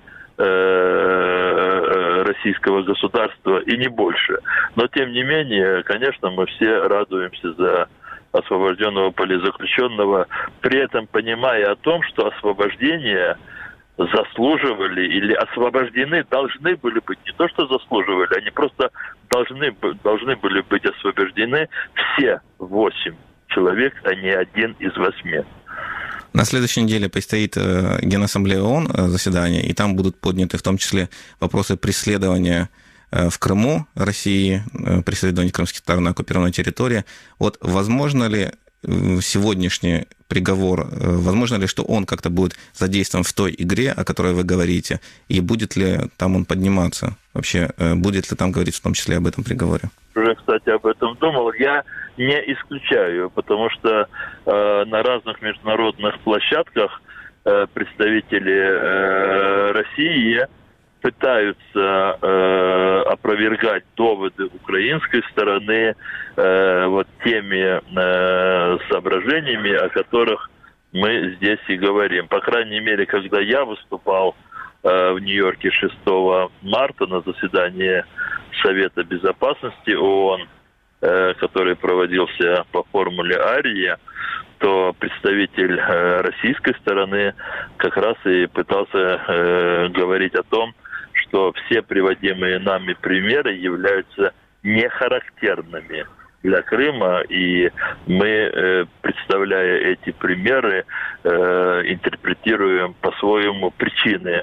российского государства и не больше. Но тем не менее, конечно, мы все радуемся за освобожденного политзаключенного, при этом понимая о том, что освобождение заслуживали или освобождены должны были быть, не то что заслуживали, они просто должны были быть освобождены все 8 человек, а не один из 8. На следующей неделе предстоит Генассамблея ООН заседание, и там будут подняты в том числе вопросы преследования в Крыму России, преследования крымских татар на оккупированной территории. Вот возможно ли сегодняшний приговор, возможно ли, что он как-то будет задействован в той игре, о которой вы говорите, и будет ли там он подниматься? Вообще, будет ли там говорить в том числе об этом приговоре? Уже, кстати, об этом думал. Я не исключаю, потому что на разных международных площадках представители России пытаются опровергать доводы украинской стороны теми соображениями, о которых мы здесь и говорим. По крайней мере, когда я выступал в Нью-Йорке 6 марта на заседании Совета Безопасности ООН, который проводился по формуле Ария, то представитель российской стороны как раз и пытался говорить о том, что все приводимые нами примеры являются нехарактерными для Крыма, и мы, представляя эти примеры, интерпретируем по-своему причины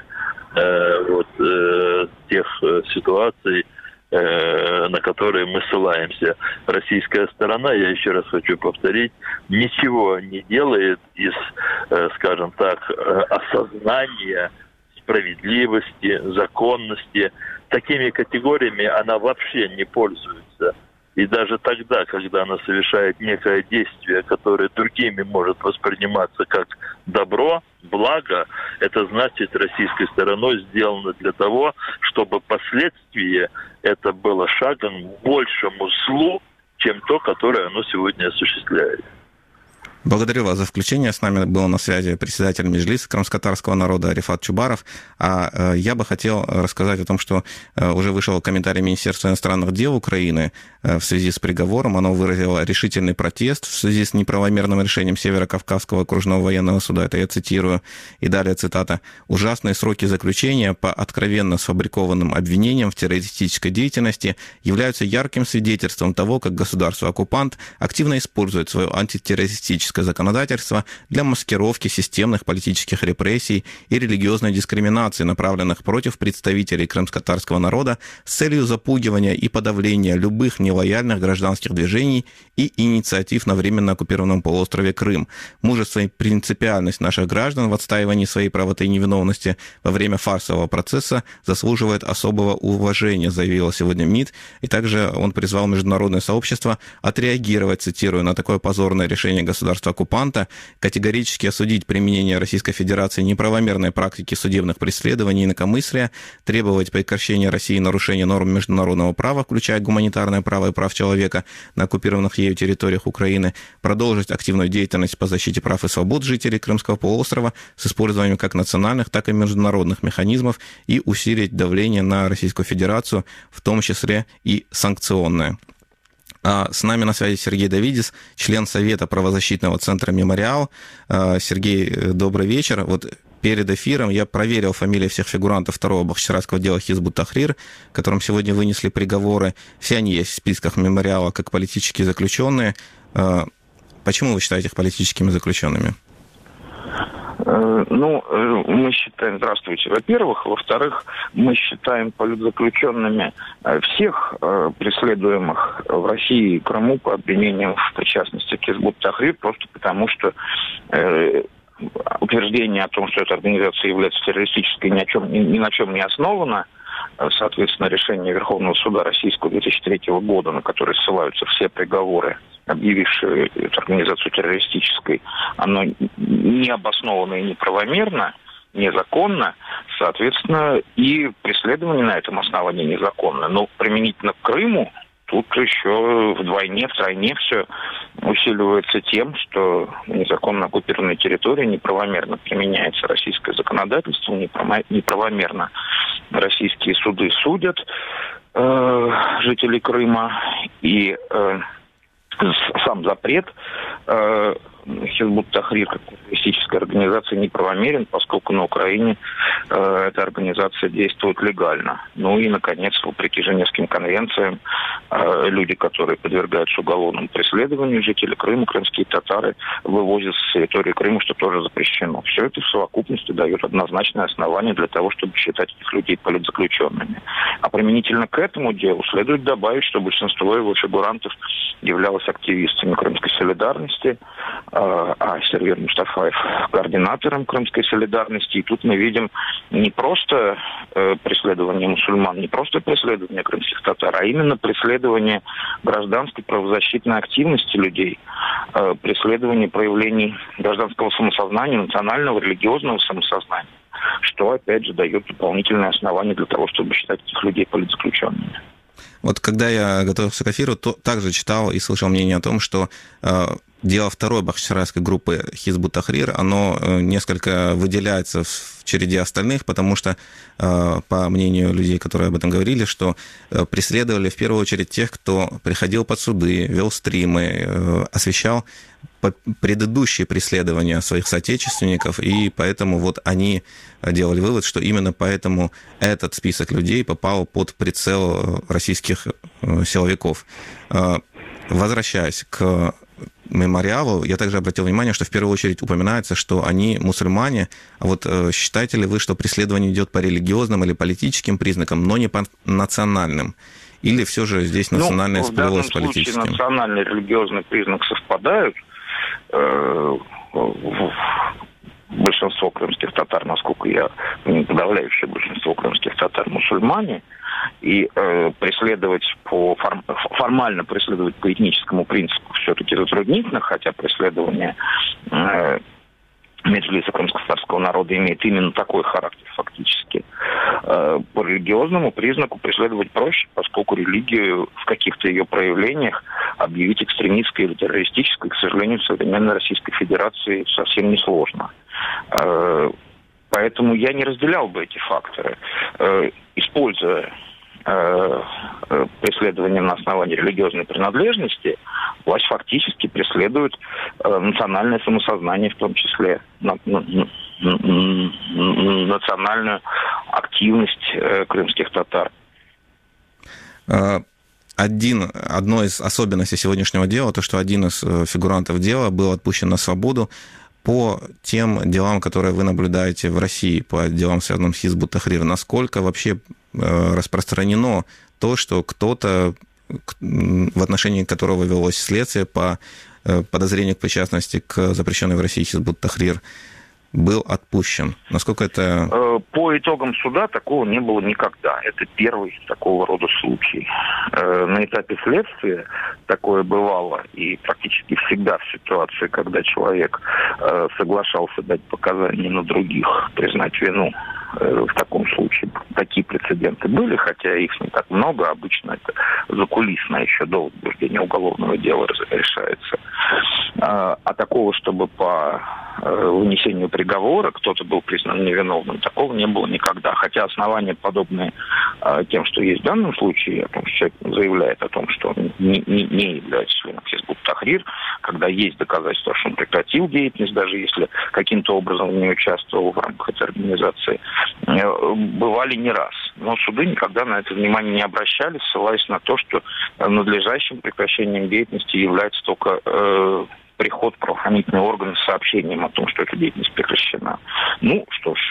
тех ситуаций, на которые мы ссылаемся. Российская сторона, я еще раз хочу повторить, ничего не делает из, скажем так, осознания справедливости, законности. Такими категориями она вообще не пользуется. И даже тогда, когда она совершает некое действие, которое другими может восприниматься как добро, благо, это значит российской стороной сделано для того, чтобы последствия это было шагом к большему злу, чем то, которое оно сегодня осуществляет. Благодарю вас за включение. С нами был на связи председатель Меджлиса крымско-татарского народа Рифат Чубаров. А я бы хотел рассказать о том, что уже вышел комментарий Министерства иностранных дел Украины в связи с приговором. Оно выразило решительный протест в связи с неправомерным решением Северо-Кавказского окружного военного суда. Это я цитирую. И далее цитата. «Ужасные сроки заключения по откровенно сфабрикованным обвинениям в террористической деятельности являются ярким свидетельством того, как государство-оккупант активно использует свое антитеррористическое законодательство для маскировки системных политических репрессий и религиозной дискриминации, направленных против представителей крымско-татарского народа с целью запугивания и подавления любых нелояльных гражданских движений и инициатив на временно оккупированном полуострове Крым. Мужество и принципиальность наших граждан в отстаивании своей правоты и невиновности во время фарсового процесса заслуживает особого уважения», заявила сегодня МИД. И также он призвал международное сообщество отреагировать, цитирую, на такое позорное решение государства-оккупанта, категорически осудить применение Российской Федерации неправомерной практики судебных преследований и инакомыслия, требовать прекращения России нарушения норм международного права, включая гуманитарное право и прав человека на оккупированных ею территориях Украины, продолжить активную деятельность по защите прав и свобод жителей Крымского полуострова с использованием как национальных, так и международных механизмов и усилить давление на Российскую Федерацию, в том числе и санкционное. С нами на связи Сергей Давидис, член Совета правозащитного центра «Мемориал». Сергей, добрый вечер. Вот перед эфиром я проверил фамилии всех фигурантов второго бахчисарайского дела Хизб ут-Тахрир, которым сегодня вынесли приговоры. Все они есть в списках «Мемориала» как политические заключенные. Почему вы считаете их политическими заключенными? Мы считаем, здравствуйте, во-первых. Во-вторых, мы считаем политзаключенными всех преследуемых в России и Крыму по обвинениям в причастности к Хизбут Тахрир, просто потому что утверждение о том, что эта организация является террористической, ни на чем не основано. Соответственно, решение Верховного суда Российского 2003 года, на которое ссылаются все приговоры, объявившие эту организацию террористической, оно необоснованно и неправомерно, незаконно, соответственно, и преследование на этом основании незаконно. Но применительно к Крыму тут еще вдвойне, втройне все усиливается тем, что на незаконно оккупированной территории неправомерно применяется российское законодательство, неправомерно российские суды судят жителей Крыма, и сам запрет Хизбут Тахрир как террористическая организация неправомерен, поскольку на Украине эта организация действует легально. И, наконец, вопреки Женевским конвенциям, люди, которые подвергаются уголовному преследованию, жители Крыма, крымские татары, вывозят с территории Крыма, что тоже запрещено. Все это в совокупности дает однозначное основание для того, чтобы считать этих людей политзаключенными. А применительно к этому делу следует добавить, что большинство его фигурантов являлось активистами крымской солидарности, а Сервер Мустафаев координатором крымской солидарности. И тут мы видим не просто преследование мусульман, не просто преследование крымских татар, а именно преследование гражданской правозащитной активности людей, преследование проявлений гражданского самосознания, национального, религиозного самосознания, что, опять же, дает дополнительное основание для того, чтобы считать этих людей политзаключенными. Вот когда я готовился к эфиру, то также читал и слышал мнение о том, что дело второй бахчисарайской группы Хизбут Тахрир, оно несколько выделяется в череде остальных, потому что, по мнению людей, которые об этом говорили, что преследовали в первую очередь тех, кто приходил под суды, вел стримы, освещал предыдущие преследования своих соотечественников, и поэтому вот они делали вывод, что именно поэтому этот список людей попал под прицел российских силовиков. Возвращаясь к мемориалу, я также обратил внимание, что в первую очередь упоминается, что они мусульмане. А вот считаете ли вы, что преследование идет по религиозным или политическим признакам, но не по национальным? Или все же здесь национальное сплелось с политическим? В данном случае национальный и религиозный признак совпадают. Большинство крымских татар, насколько я понимаю, подавляющее большинство крымских татар мусульмане, и преследовать формально преследовать по этническому принципу все-таки затруднительно, хотя преследование Меджлиса крымско-татарского народа имеет именно такой характер фактически. По религиозному признаку преследовать проще, поскольку религию в каких-то ее проявлениях объявить экстремистской или террористической, к сожалению, в современной Российской Федерации совсем несложно. Поэтому я не разделял бы эти факторы. Используя преследование на основании религиозной принадлежности, власть фактически преследует национальное самосознание, в том числе национальную активность крымских татар. Одной из особенностей сегодняшнего дела, то, что один из фигурантов дела был отпущен на свободу. По тем делам, которые вы наблюдаете в России, по делам, связанным с Хизбут Тахрир, насколько вообще распространено то, что кто-то, в отношении которого велось следствие по подозрению к причастности к запрещенной в России Хизбут Тахрир, был отпущен? Насколько это... По итогам суда такого не было никогда. Это первый такого рода случай. На этапе следствия такое бывало, и практически всегда в ситуации, когда человек соглашался дать показания на других, признать вину. В таком случае такие прецеденты были, хотя их не так много. Обычно это закулисно еще до возбуждения уголовного дела решается. А такого, чтобы по вынесению приговора кто-то был признан невиновным, такого не было никогда. Хотя основания подобные тем, что есть в данном случае, о том, что человек заявляет о том, что он не является членом Хизбут Тахрир, когда есть доказательства, что он прекратил деятельность, даже если каким-то образом не участвовал в рамках этой организации, бывали не раз. Но суды никогда на это внимание не обращали, ссылаясь на то, что надлежащим прекращением деятельности является только приход правоохранительные органы с сообщением о том, что эта деятельность прекращена. Ну, что ж,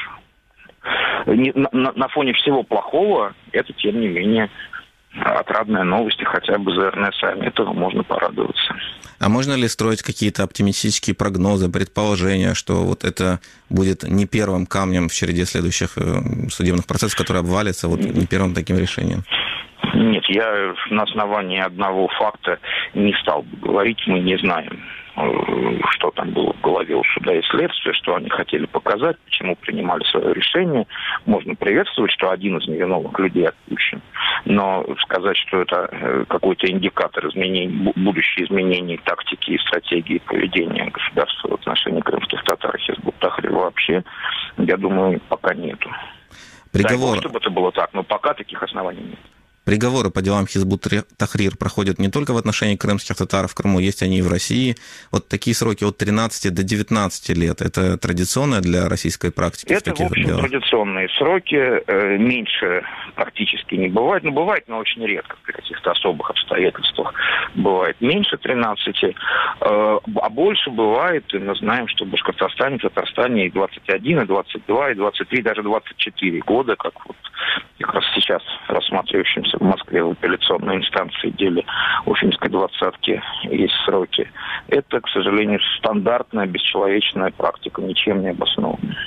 на фоне всего плохого, это, тем не менее, отрадная новость, и хотя бы за РНС этого можно порадоваться. А можно ли строить какие-то оптимистические прогнозы, предположения, что вот это будет не первым камнем в череде следующих судебных процессов, который обвалится, вот не первым таким решением? Нет, я на основании одного факта не стал бы говорить, мы не знаем, что там было в голове у суда и следствия, что они хотели показать, почему принимали свое решение. Можно приветствовать, что один из невиновных людей отпущен, но сказать, что это какой-то индикатор изменений, будущие изменения тактики и стратегии поведения государства в отношении крымских татар и Хизбут Тахрир вообще, я думаю, пока нету. Приговор... Дай бог, чтобы это было так, но пока таких оснований нет. Приговоры по делам Хизбут Тахрир проходят не только в отношении крымских татар в Крыму, есть они и в России. Вот такие сроки от 13 до 19 лет. Это традиционно для российской практики? Это, в общем, традиционные сроки. Меньше практически не бывает. Ну, бывает, но очень редко при каких-то особых обстоятельствах. Бывает меньше 13, а больше бывает. И мы знаем, что в Башкортостане, Татарстане и 21, и 22, и 23, даже 24 года, как вот как раз сейчас рассматривающимся в Москве в апелляционной инстанции деле Уфимской двадцатки есть сроки. Это, к сожалению, стандартная бесчеловечная практика, ничем не обоснованная.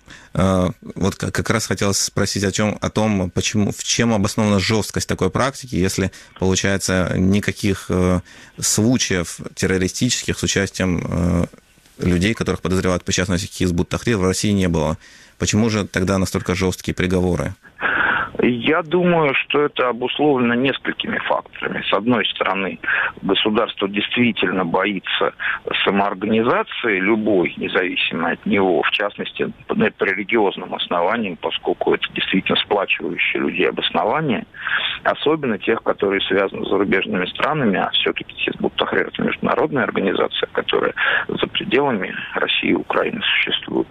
Вот как раз хотелось спросить о том, почему, в чем обоснована жесткость такой практики, если, получается, никаких случаев террористических с участием людей, которых подозревают в причастности к Хизбут Тахрир, в России не было. Почему же тогда настолько жесткие приговоры? Я думаю, что это обусловлено несколькими факторами. С одной стороны, государство действительно боится самоорганизации любой, независимо от него, в частности, по религиозным основаниям, поскольку это действительно сплачивающие людей обоснование, особенно тех, которые связаны с зарубежными странами, а все-таки Хизбут Тахрир — это международная организация, которая за пределами России и Украины существует.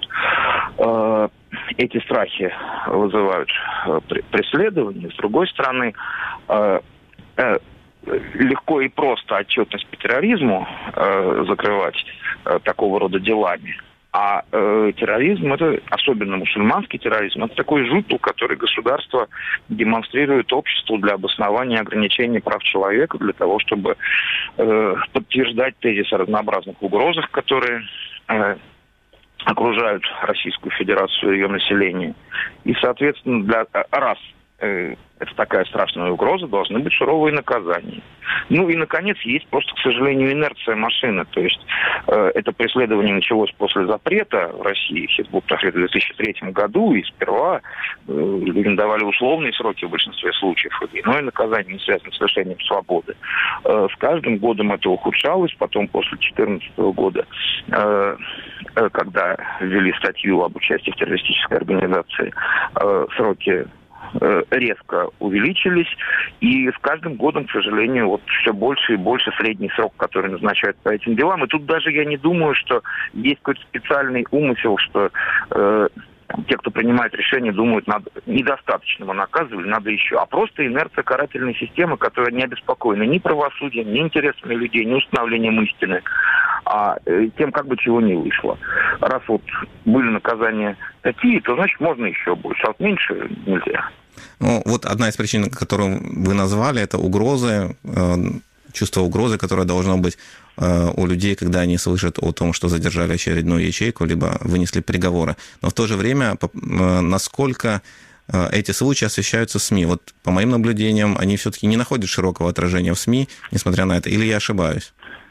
Эти страхи вызывают преследование. С другой стороны, легко и просто отчетность по терроризму закрывать такого рода делами. А терроризм, это, особенно мусульманский терроризм, это такой жупел, который государство демонстрирует обществу для обоснования ограничения прав человека, для того, чтобы подтверждать тезис о разнообразных угрозах, которые окружают Российскую Федерацию и ее население. И, соответственно, раз это такая страшная угроза, должны быть суровые наказания. Ну и, наконец, есть просто, к сожалению, инерция машины. То есть это преследование началось после запрета в России Хизбут Тахрир в 2003 году, и сперва людям давали условные сроки в большинстве случаев, и иное наказание не связано с лишением свободы. С каждым годом это ухудшалось, потом после 2014 года, когда ввели статью об участии в террористической организации, сроки резко увеличились, и с каждым годом, к сожалению, вот все больше и больше средний срок, который назначают по этим делам. И тут даже я не думаю, что есть какой-то специальный умысел, что те, кто принимает решения, думают, надо недостаточно мы наказывали, надо еще. А просто инерция карательной системы, которая не обеспокоена ни правосудием, ни интересами людей, ни установлением истины, а тем, как бы чего не вышло. Раз вот были наказания такие, то значит можно еще больше, а вот меньше нельзя. Ну, вот одна из причин, которую вы назвали, это угрозы, чувство угрозы, которое должно быть у людей, когда они слышат о том, что задержали очередную ячейку, либо вынесли приговоры. Но в то же время, насколько эти случаи освещаются в СМИ? Вот по моим наблюдениям, они все-таки не находят широкого отражения в СМИ, несмотря на это. Или я ошибаюсь?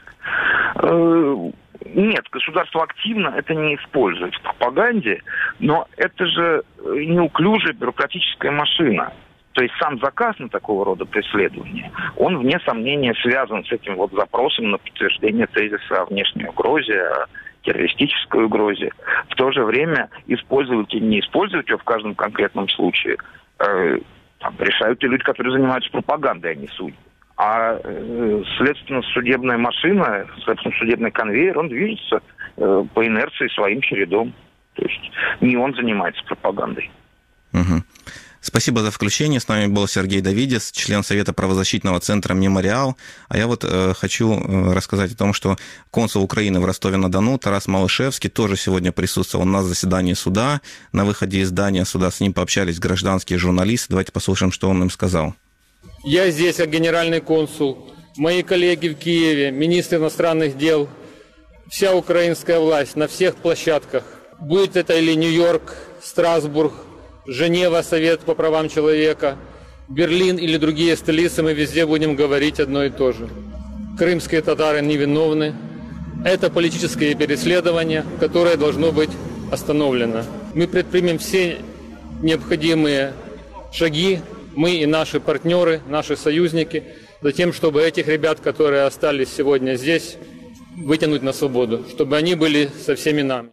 Нет, государство активно это не использует в пропаганде, но это же неуклюжая бюрократическая машина. То есть сам заказ на такого рода преследование, он, вне сомнения, связан с этим вот запросом на подтверждение тезиса о внешней угрозе, о террористической угрозе. В то же время использовать или не использовать его в каждом конкретном случае решают те люди, которые занимаются пропагандой, а не судьи. А, следственно, судебная машина, следственно, судебный конвейер, он движется по инерции своим чередом. То есть не он занимается пропагандой. Угу. Спасибо за включение. С нами был Сергей Давидис, член Совета правозащитного центра «Мемориал». А я вот хочу рассказать о том, что консул Украины в Ростове-на-Дону Тарас Малышевский тоже сегодня присутствовал на заседании суда. На выходе из здания суда с ним пообщались гражданские журналисты. Давайте послушаем, что он им сказал. Я здесь как генеральный консул, мои коллеги в Киеве, министр иностранных дел, вся украинская власть на всех площадках, будь это или Нью-Йорк, Страсбург, Женева, Совет по правам человека, Берлин или другие столицы, мы везде будем говорить одно и то же. Крымские татары невиновны. Это политическое переследование, которое должно быть остановлено. Мы предпримем все необходимые шаги, мы и наши партнеры, наши союзники, за тем, чтобы этих ребят, которые остались сегодня здесь, вытянуть на свободу, чтобы они были со всеми нами.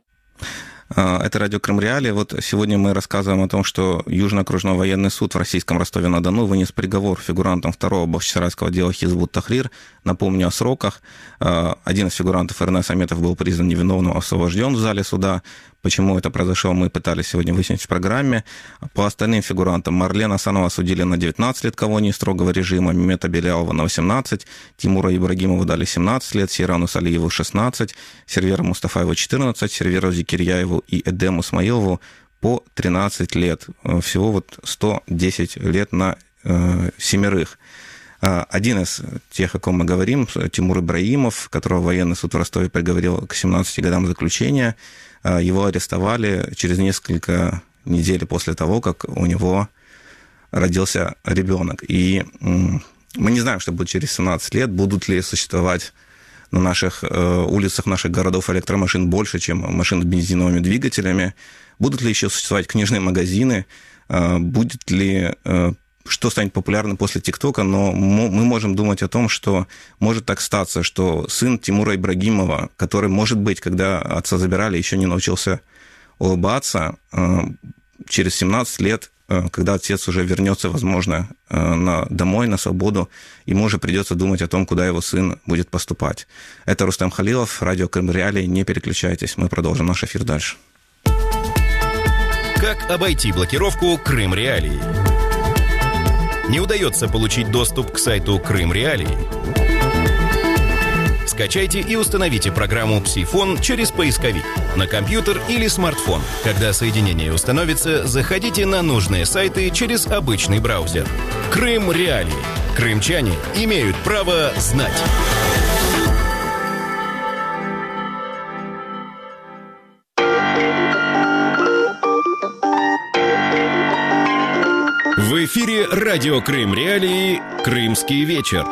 Это радио Крым Реалии. Вот сегодня мы рассказываем о том, что Южный окружной военный суд в российском Ростове-на-Дону вынес приговор фигурантам второго бахчисарайского дела Хизбут Тахрир. Напомню о сроках. Один из фигурантов Эрнес Аметов был признан невиновным, освобожден в зале суда. Почему это произошло, мы пытались сегодня выяснить в программе. По остальным фигурантам Марлена Асанова осудили на 19 лет колонии строгого режима, Мемета Беляова на 18, Тимура Ибрагимову дали 17 лет, Сейрану Салиеву 16, Серверу Мустафаеву 14, Серверу Зикирьяеву и Эдему Смаилову по 13 лет. Всего вот 110 лет на семерых. Один из тех, о ком мы говорим, Тимур Ибрагимов, которого военный суд в Ростове приговорил к 17 годам заключения, его арестовали через несколько недель после того, как у него родился ребенок. И мы не знаем, что будет через 17 лет, будут ли существовать на наших улицах наших городов электромашин больше, чем машин с бензиновыми двигателями, будут ли еще существовать книжные магазины, будет ли... что станет популярным после ТикТока, но мы можем думать о том, что может так статься, что сын Тимура Ибрагимова, который, может быть, когда отца забирали, еще не научился улыбаться, через 17 лет, когда отец уже вернется, возможно, домой, на свободу, ему уже придется думать о том, куда его сын будет поступать. Это Рустем Халилов, радио Крым Реалии. Не переключайтесь, мы продолжим наш эфир дальше. Как обойти блокировку Крым Реалии? Не удается получить доступ к сайту Крым Реалии? Скачайте и установите программу «Псифон» через поисковик на компьютер или смартфон. Когда соединение установится, заходите на нужные сайты через обычный браузер. Крым Реалии. Крымчане имеют право знать. В эфире радио Крым Реалии «Крымский вечер».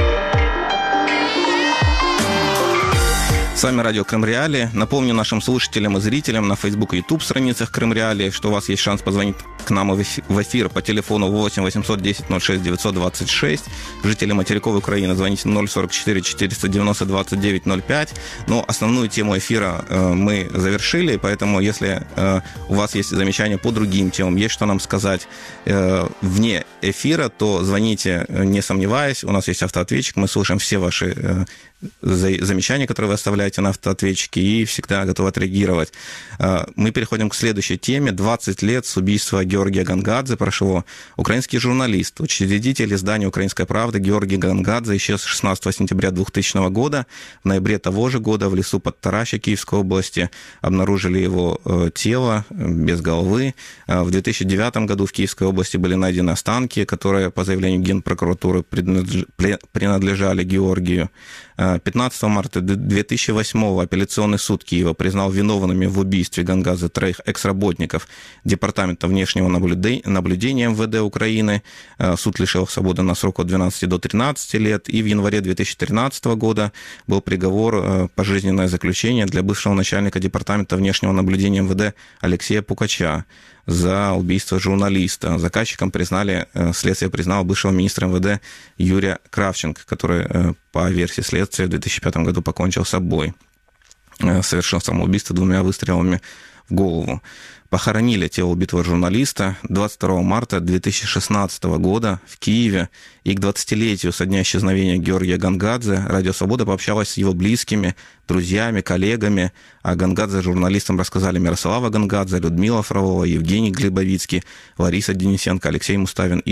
С вами радио Крым Реалии. Напомню нашим слушателям и зрителям на Facebook и YouTube страницах Крым Реалии, что у вас есть шанс позвонить к нам в эфир по телефону 8 810 06 926. Жители материковой Украины звоните 044 490 29 05. Но основную тему эфира мы завершили, поэтому если у вас есть замечания по другим темам, есть что нам сказать вне эфира, то звоните, не сомневаясь. У нас есть автоответчик, мы слушаем все ваши замечания, которые вы оставляете на автоответчике, и всегда готовы отреагировать. Мы переходим к следующей теме. 20 лет с убийства Георгия Гангадзе прошло. Украинский журналист, учредитель издания «Украинская правда» Георгий Гангадзе исчез 16 сентября 2000 года. В ноябре того же года в лесу под Тараща Киевской области обнаружили его тело без головы. В 2009 году в Киевской области были найдены останки, которые, по заявлению Генпрокуратуры, принадлежали Георгию. 15 марта 2008-го апелляционный суд Киева признал виновными в убийстве Гангадзе 3 экс-работников Департамента внешнего наблюдения МВД Украины. Суд лишил их свободы на срок от 12 до 13 лет. И в январе 2013 года был приговор пожизненное заключение для бывшего начальника Департамента внешнего наблюдения МВД Алексея Пукача за убийство журналиста. Заказчиком следствие признало бывшего министра МВД Юрия Кравченко, который, по версии следствия, в 2005 году покончил с собой, совершил самоубийство 2 выстрелами в голову. Похоронили тело убитого журналиста 22 марта 2016 года в Киеве. И к 20-летию со дня исчезновения Георгия Гонгадзе Радио Свобода пообщалась с его близкими, друзьями, коллегами. О Гонгадзе журналистам рассказали Мирослава Гонгадзе, Людмила Фролова, Евгений Глебовицкий, Лариса Денисенко, Алексей Мустафин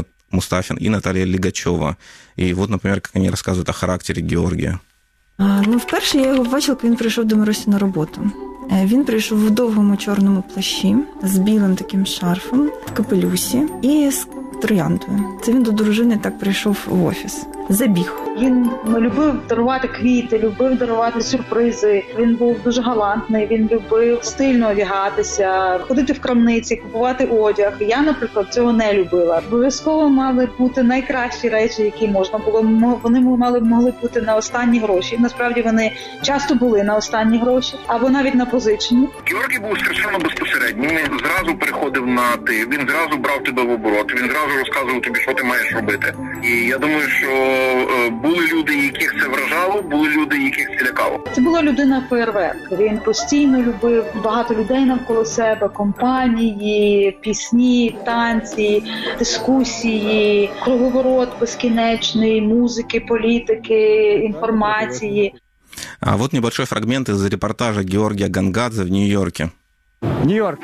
и Наталья Лігачова. И вот, например, как они рассказывают о характере Георгия. Вперше я його бачила, коли він прийшов до Миросі на роботу. Він прийшов в довгому чорному плащі з білим таким шарфом, в капелюсі і з трояндою. Це він до дружини так прийшов в офіс. Забіг. Він любив дарувати квіти, любив дарувати сюрпризи. Він був дуже галантний, він любив стильно одягатися, ходити в крамниці, купувати одяг. Я, наприклад, цього не любила. Обов'язково мали бути найкращі речі, які можна було. Вони могли бути на останні гроші. Насправді вони часто були на останні гроші, або навіть на позичені. Георгій був страшенно безпосередній. Він зразу переходив на ти, він зразу брав тебе в оборот, він зразу розказував тобі, що ти маєш робити. І я думаю, що були люди, яких це вражало, були люди, яких це лякало. Це була людина феєрверк. Він постійно любив багато людей навколо себе, компанії, пісні, танці, дискусії, круговорот безкінечний, музики, політики, інформації. А вот небольшой фрагмент из репортажа Георгия Гонгадзе в Нью-Йорке. Нью-Йорк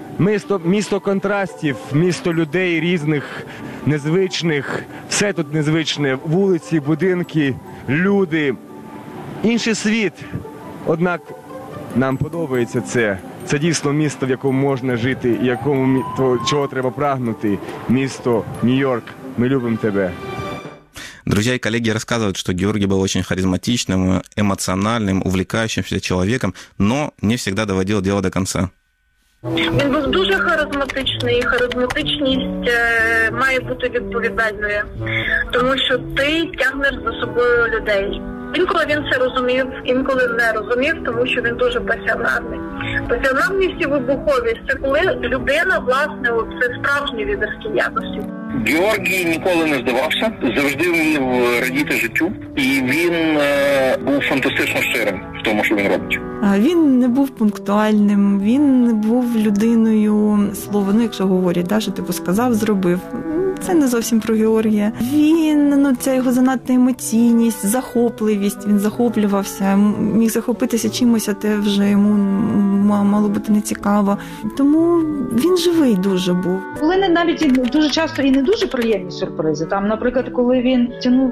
– місто контрастів, місто людей різних, незвичних. Все тут незвичне. Вулиці, будинки, люди. Інший світ. Однак нам подобається це. Це дійсно місто, в якому можна жити, чого треба прагнути. Місто Нью-Йорк. Ми любимо тебе. Друзья и коллеги рассказывают, что Георгий был очень харизматичным, эмоциональным, увлекающимся человеком, но не всегда доводил дело до конца. Він був дуже харизматичний, і харизматичність має бути відповідальною, тому що ти тягнеш за собою людей. Інколи він це розумів, інколи не розумів, тому що він дуже пасіонарний. Пасіонарність і вибуховість – це коли людина, власне, це справжні лідерські якості. Георгій ніколи не здавався, завжди вмів радіти життю, і він був фантастично щирим в тому, що він робить. Він не був пунктуальним, він не був людиною слова, якщо говорять, що типу сказав, зробив. Це не зовсім про Георгія. Він, ця його занадта емоційність, захопливість, він захоплювався, міг захопитися чимось, а те вже йому мало бути нецікаво. Тому він живий дуже був. Були навіть дуже часто і не дуже приємні сюрпризи. Там, наприклад, коли він тягнув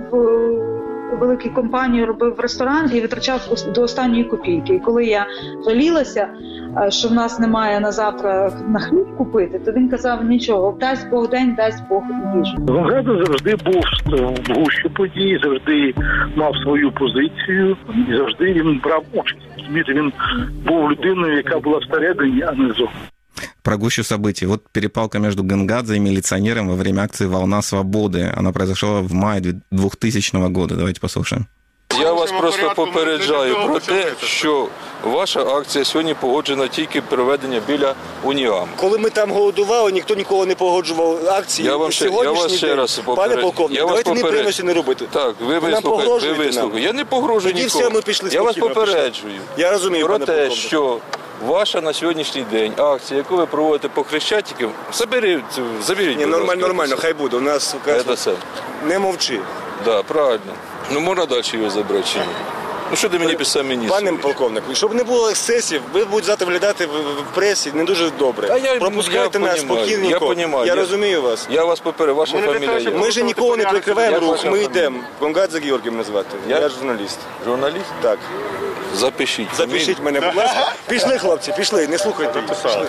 велику компанію, робив ресторан і витрачав до останньої копійки. І коли я жалілася, що в нас немає на завтра на хліб купити, то він казав, нічого, дасть Бог день, дасть Бог їжу. Гонгадзе завжди був в гущі подій, завжди мав свою позицію і завжди він брав участь. Він був людиною, яка була всередині, а не зовні. Про гущу событий. Вот перепалка между Гонгадзе и милиционером во время акции «Волна свободы». Она произошла в мае 2000 года. Давайте послушаем. Я вас просто попереджаю про те, що ваша акція сьогодні погоджена тільки проведення біля Уніаму. Коли ми там голодували, ніхто ніколи не погоджував акції. Я вас ще раз попереджую. Пане полковник, давайте неприємності не робити. Так, ви вислухайте. Я не погрожую нікому. Тоді все, ми пішли я вас попереджую. Я розумію, про те, що ваша на сьогоднішній день акція, яку ви проводите по Хрещатикам, заберіть. Ні, нормально, хай буде. У нас не мовчи. Так, правильно. Можна далі його забрати чи ні? Що ти мені писав міністр? Пане полковник, щоб не було ексцесів, ви будете завтра виглядати в пресі не дуже добре. Пропускайте нас спокійненько. Я розумію вас. Я вас попереджую, ваша фамілія є. Ми ж нікого не прикриваємо рух, ми йдемо. Гонгадзе Георгій мене звати. Я журналіст. Журналіст? Так. Запишіть мене, будь ласка. Пішли, хлопці, пішли, не слухайте.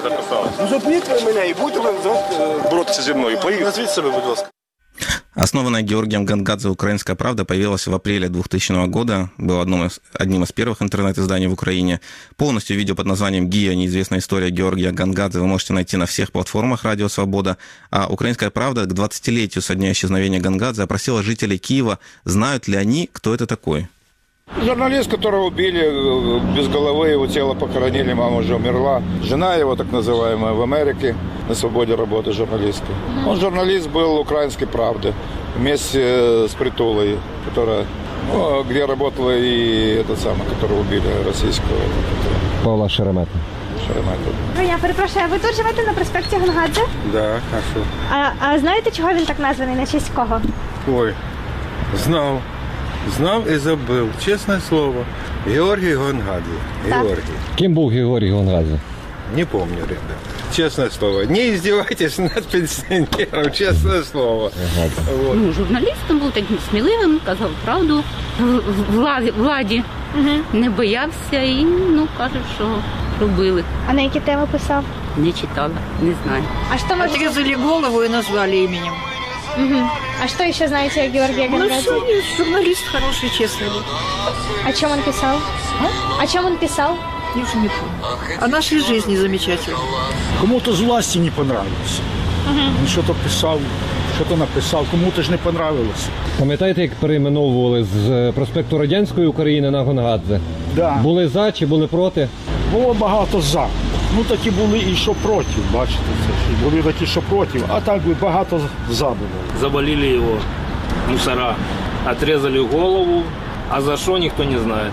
Зупиніть мене і будете боротися зі мною. Назвіть себе, будь ласка. Основанная Георгием Гонгадзе «Украинская правда» появилась в апреле 2000 года, был одним из первых интернет-изданий в Украине. Полностью видео под названием «Гия. Неизвестная история Георгия Гонгадзе» вы можете найти на всех платформах «Радио Свобода». А «Украинская правда» к 20-летию со дня исчезновения Гонгадзе опросила жителей Киева, знают ли они, кто это такой. Журналист, которого убили без головы, его тело похоронили, мама уже умерла. Жена его, так называемая, в Америке на свободе работы журналисткой. Он журналист был «Украинской правды» вместе с Притулой, которая, где работала и этот самый, которого убили, российского. Павла Шеремета. Шереметьєво. Я перепрошую, а ви тут живете на проспекті Гонгадзе? Да, а що? А знаєте, чого він так названий, на честь кого? Ой, знав і забув, чесне слово. Георгій Гонгадзе. Георгий. Ким був Георгій Гонгадзе? Не помню, ребят. Честное слово. Не издевайтесь над пенсионером, честное слово. Вот. Ну, журналістом був таким сміливим, казав правду, владі не боявся і, кажуть, що робили. А на які теми писав? Не читала, не знаю. А что может... Отрезали голову и назвали именем. А что еще знаете о Георгии Гонгадзе? Журналист хороший, честный был. О чем он писал? О чем он писал? Я уже не помню. О нашей жизни замечательно. Кому-то с власти не понравилось. Он что-то писал, что-то написал, кому-то ж не понравилось. Пам'ятаєте, як перейменовували з проспекту Радянської України на Гонгадзе? Да. Були за чи були проти? Було багато за. Такі були і що проти, бачите. Були такі, що проти, а так багато за було. Заболели его мусора, отрезали голову, а за что никто не знает.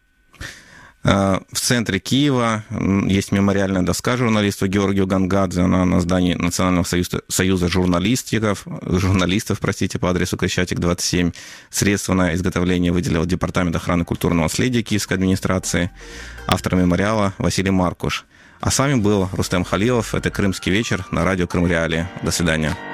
В центре Киева есть мемориальная доска журналисту Георгию Гонгадзе. Она на здании Национального союза журналистов, по адресу Крещатик, 27. Средства на изготовление выделил Департамент охраны культурного наследия Киевской администрации. Автор мемориала Василий Маркуш. А с вами был Рустем Халилов. Это «Крымский вечер» на радио Крым Реалии. До свидания.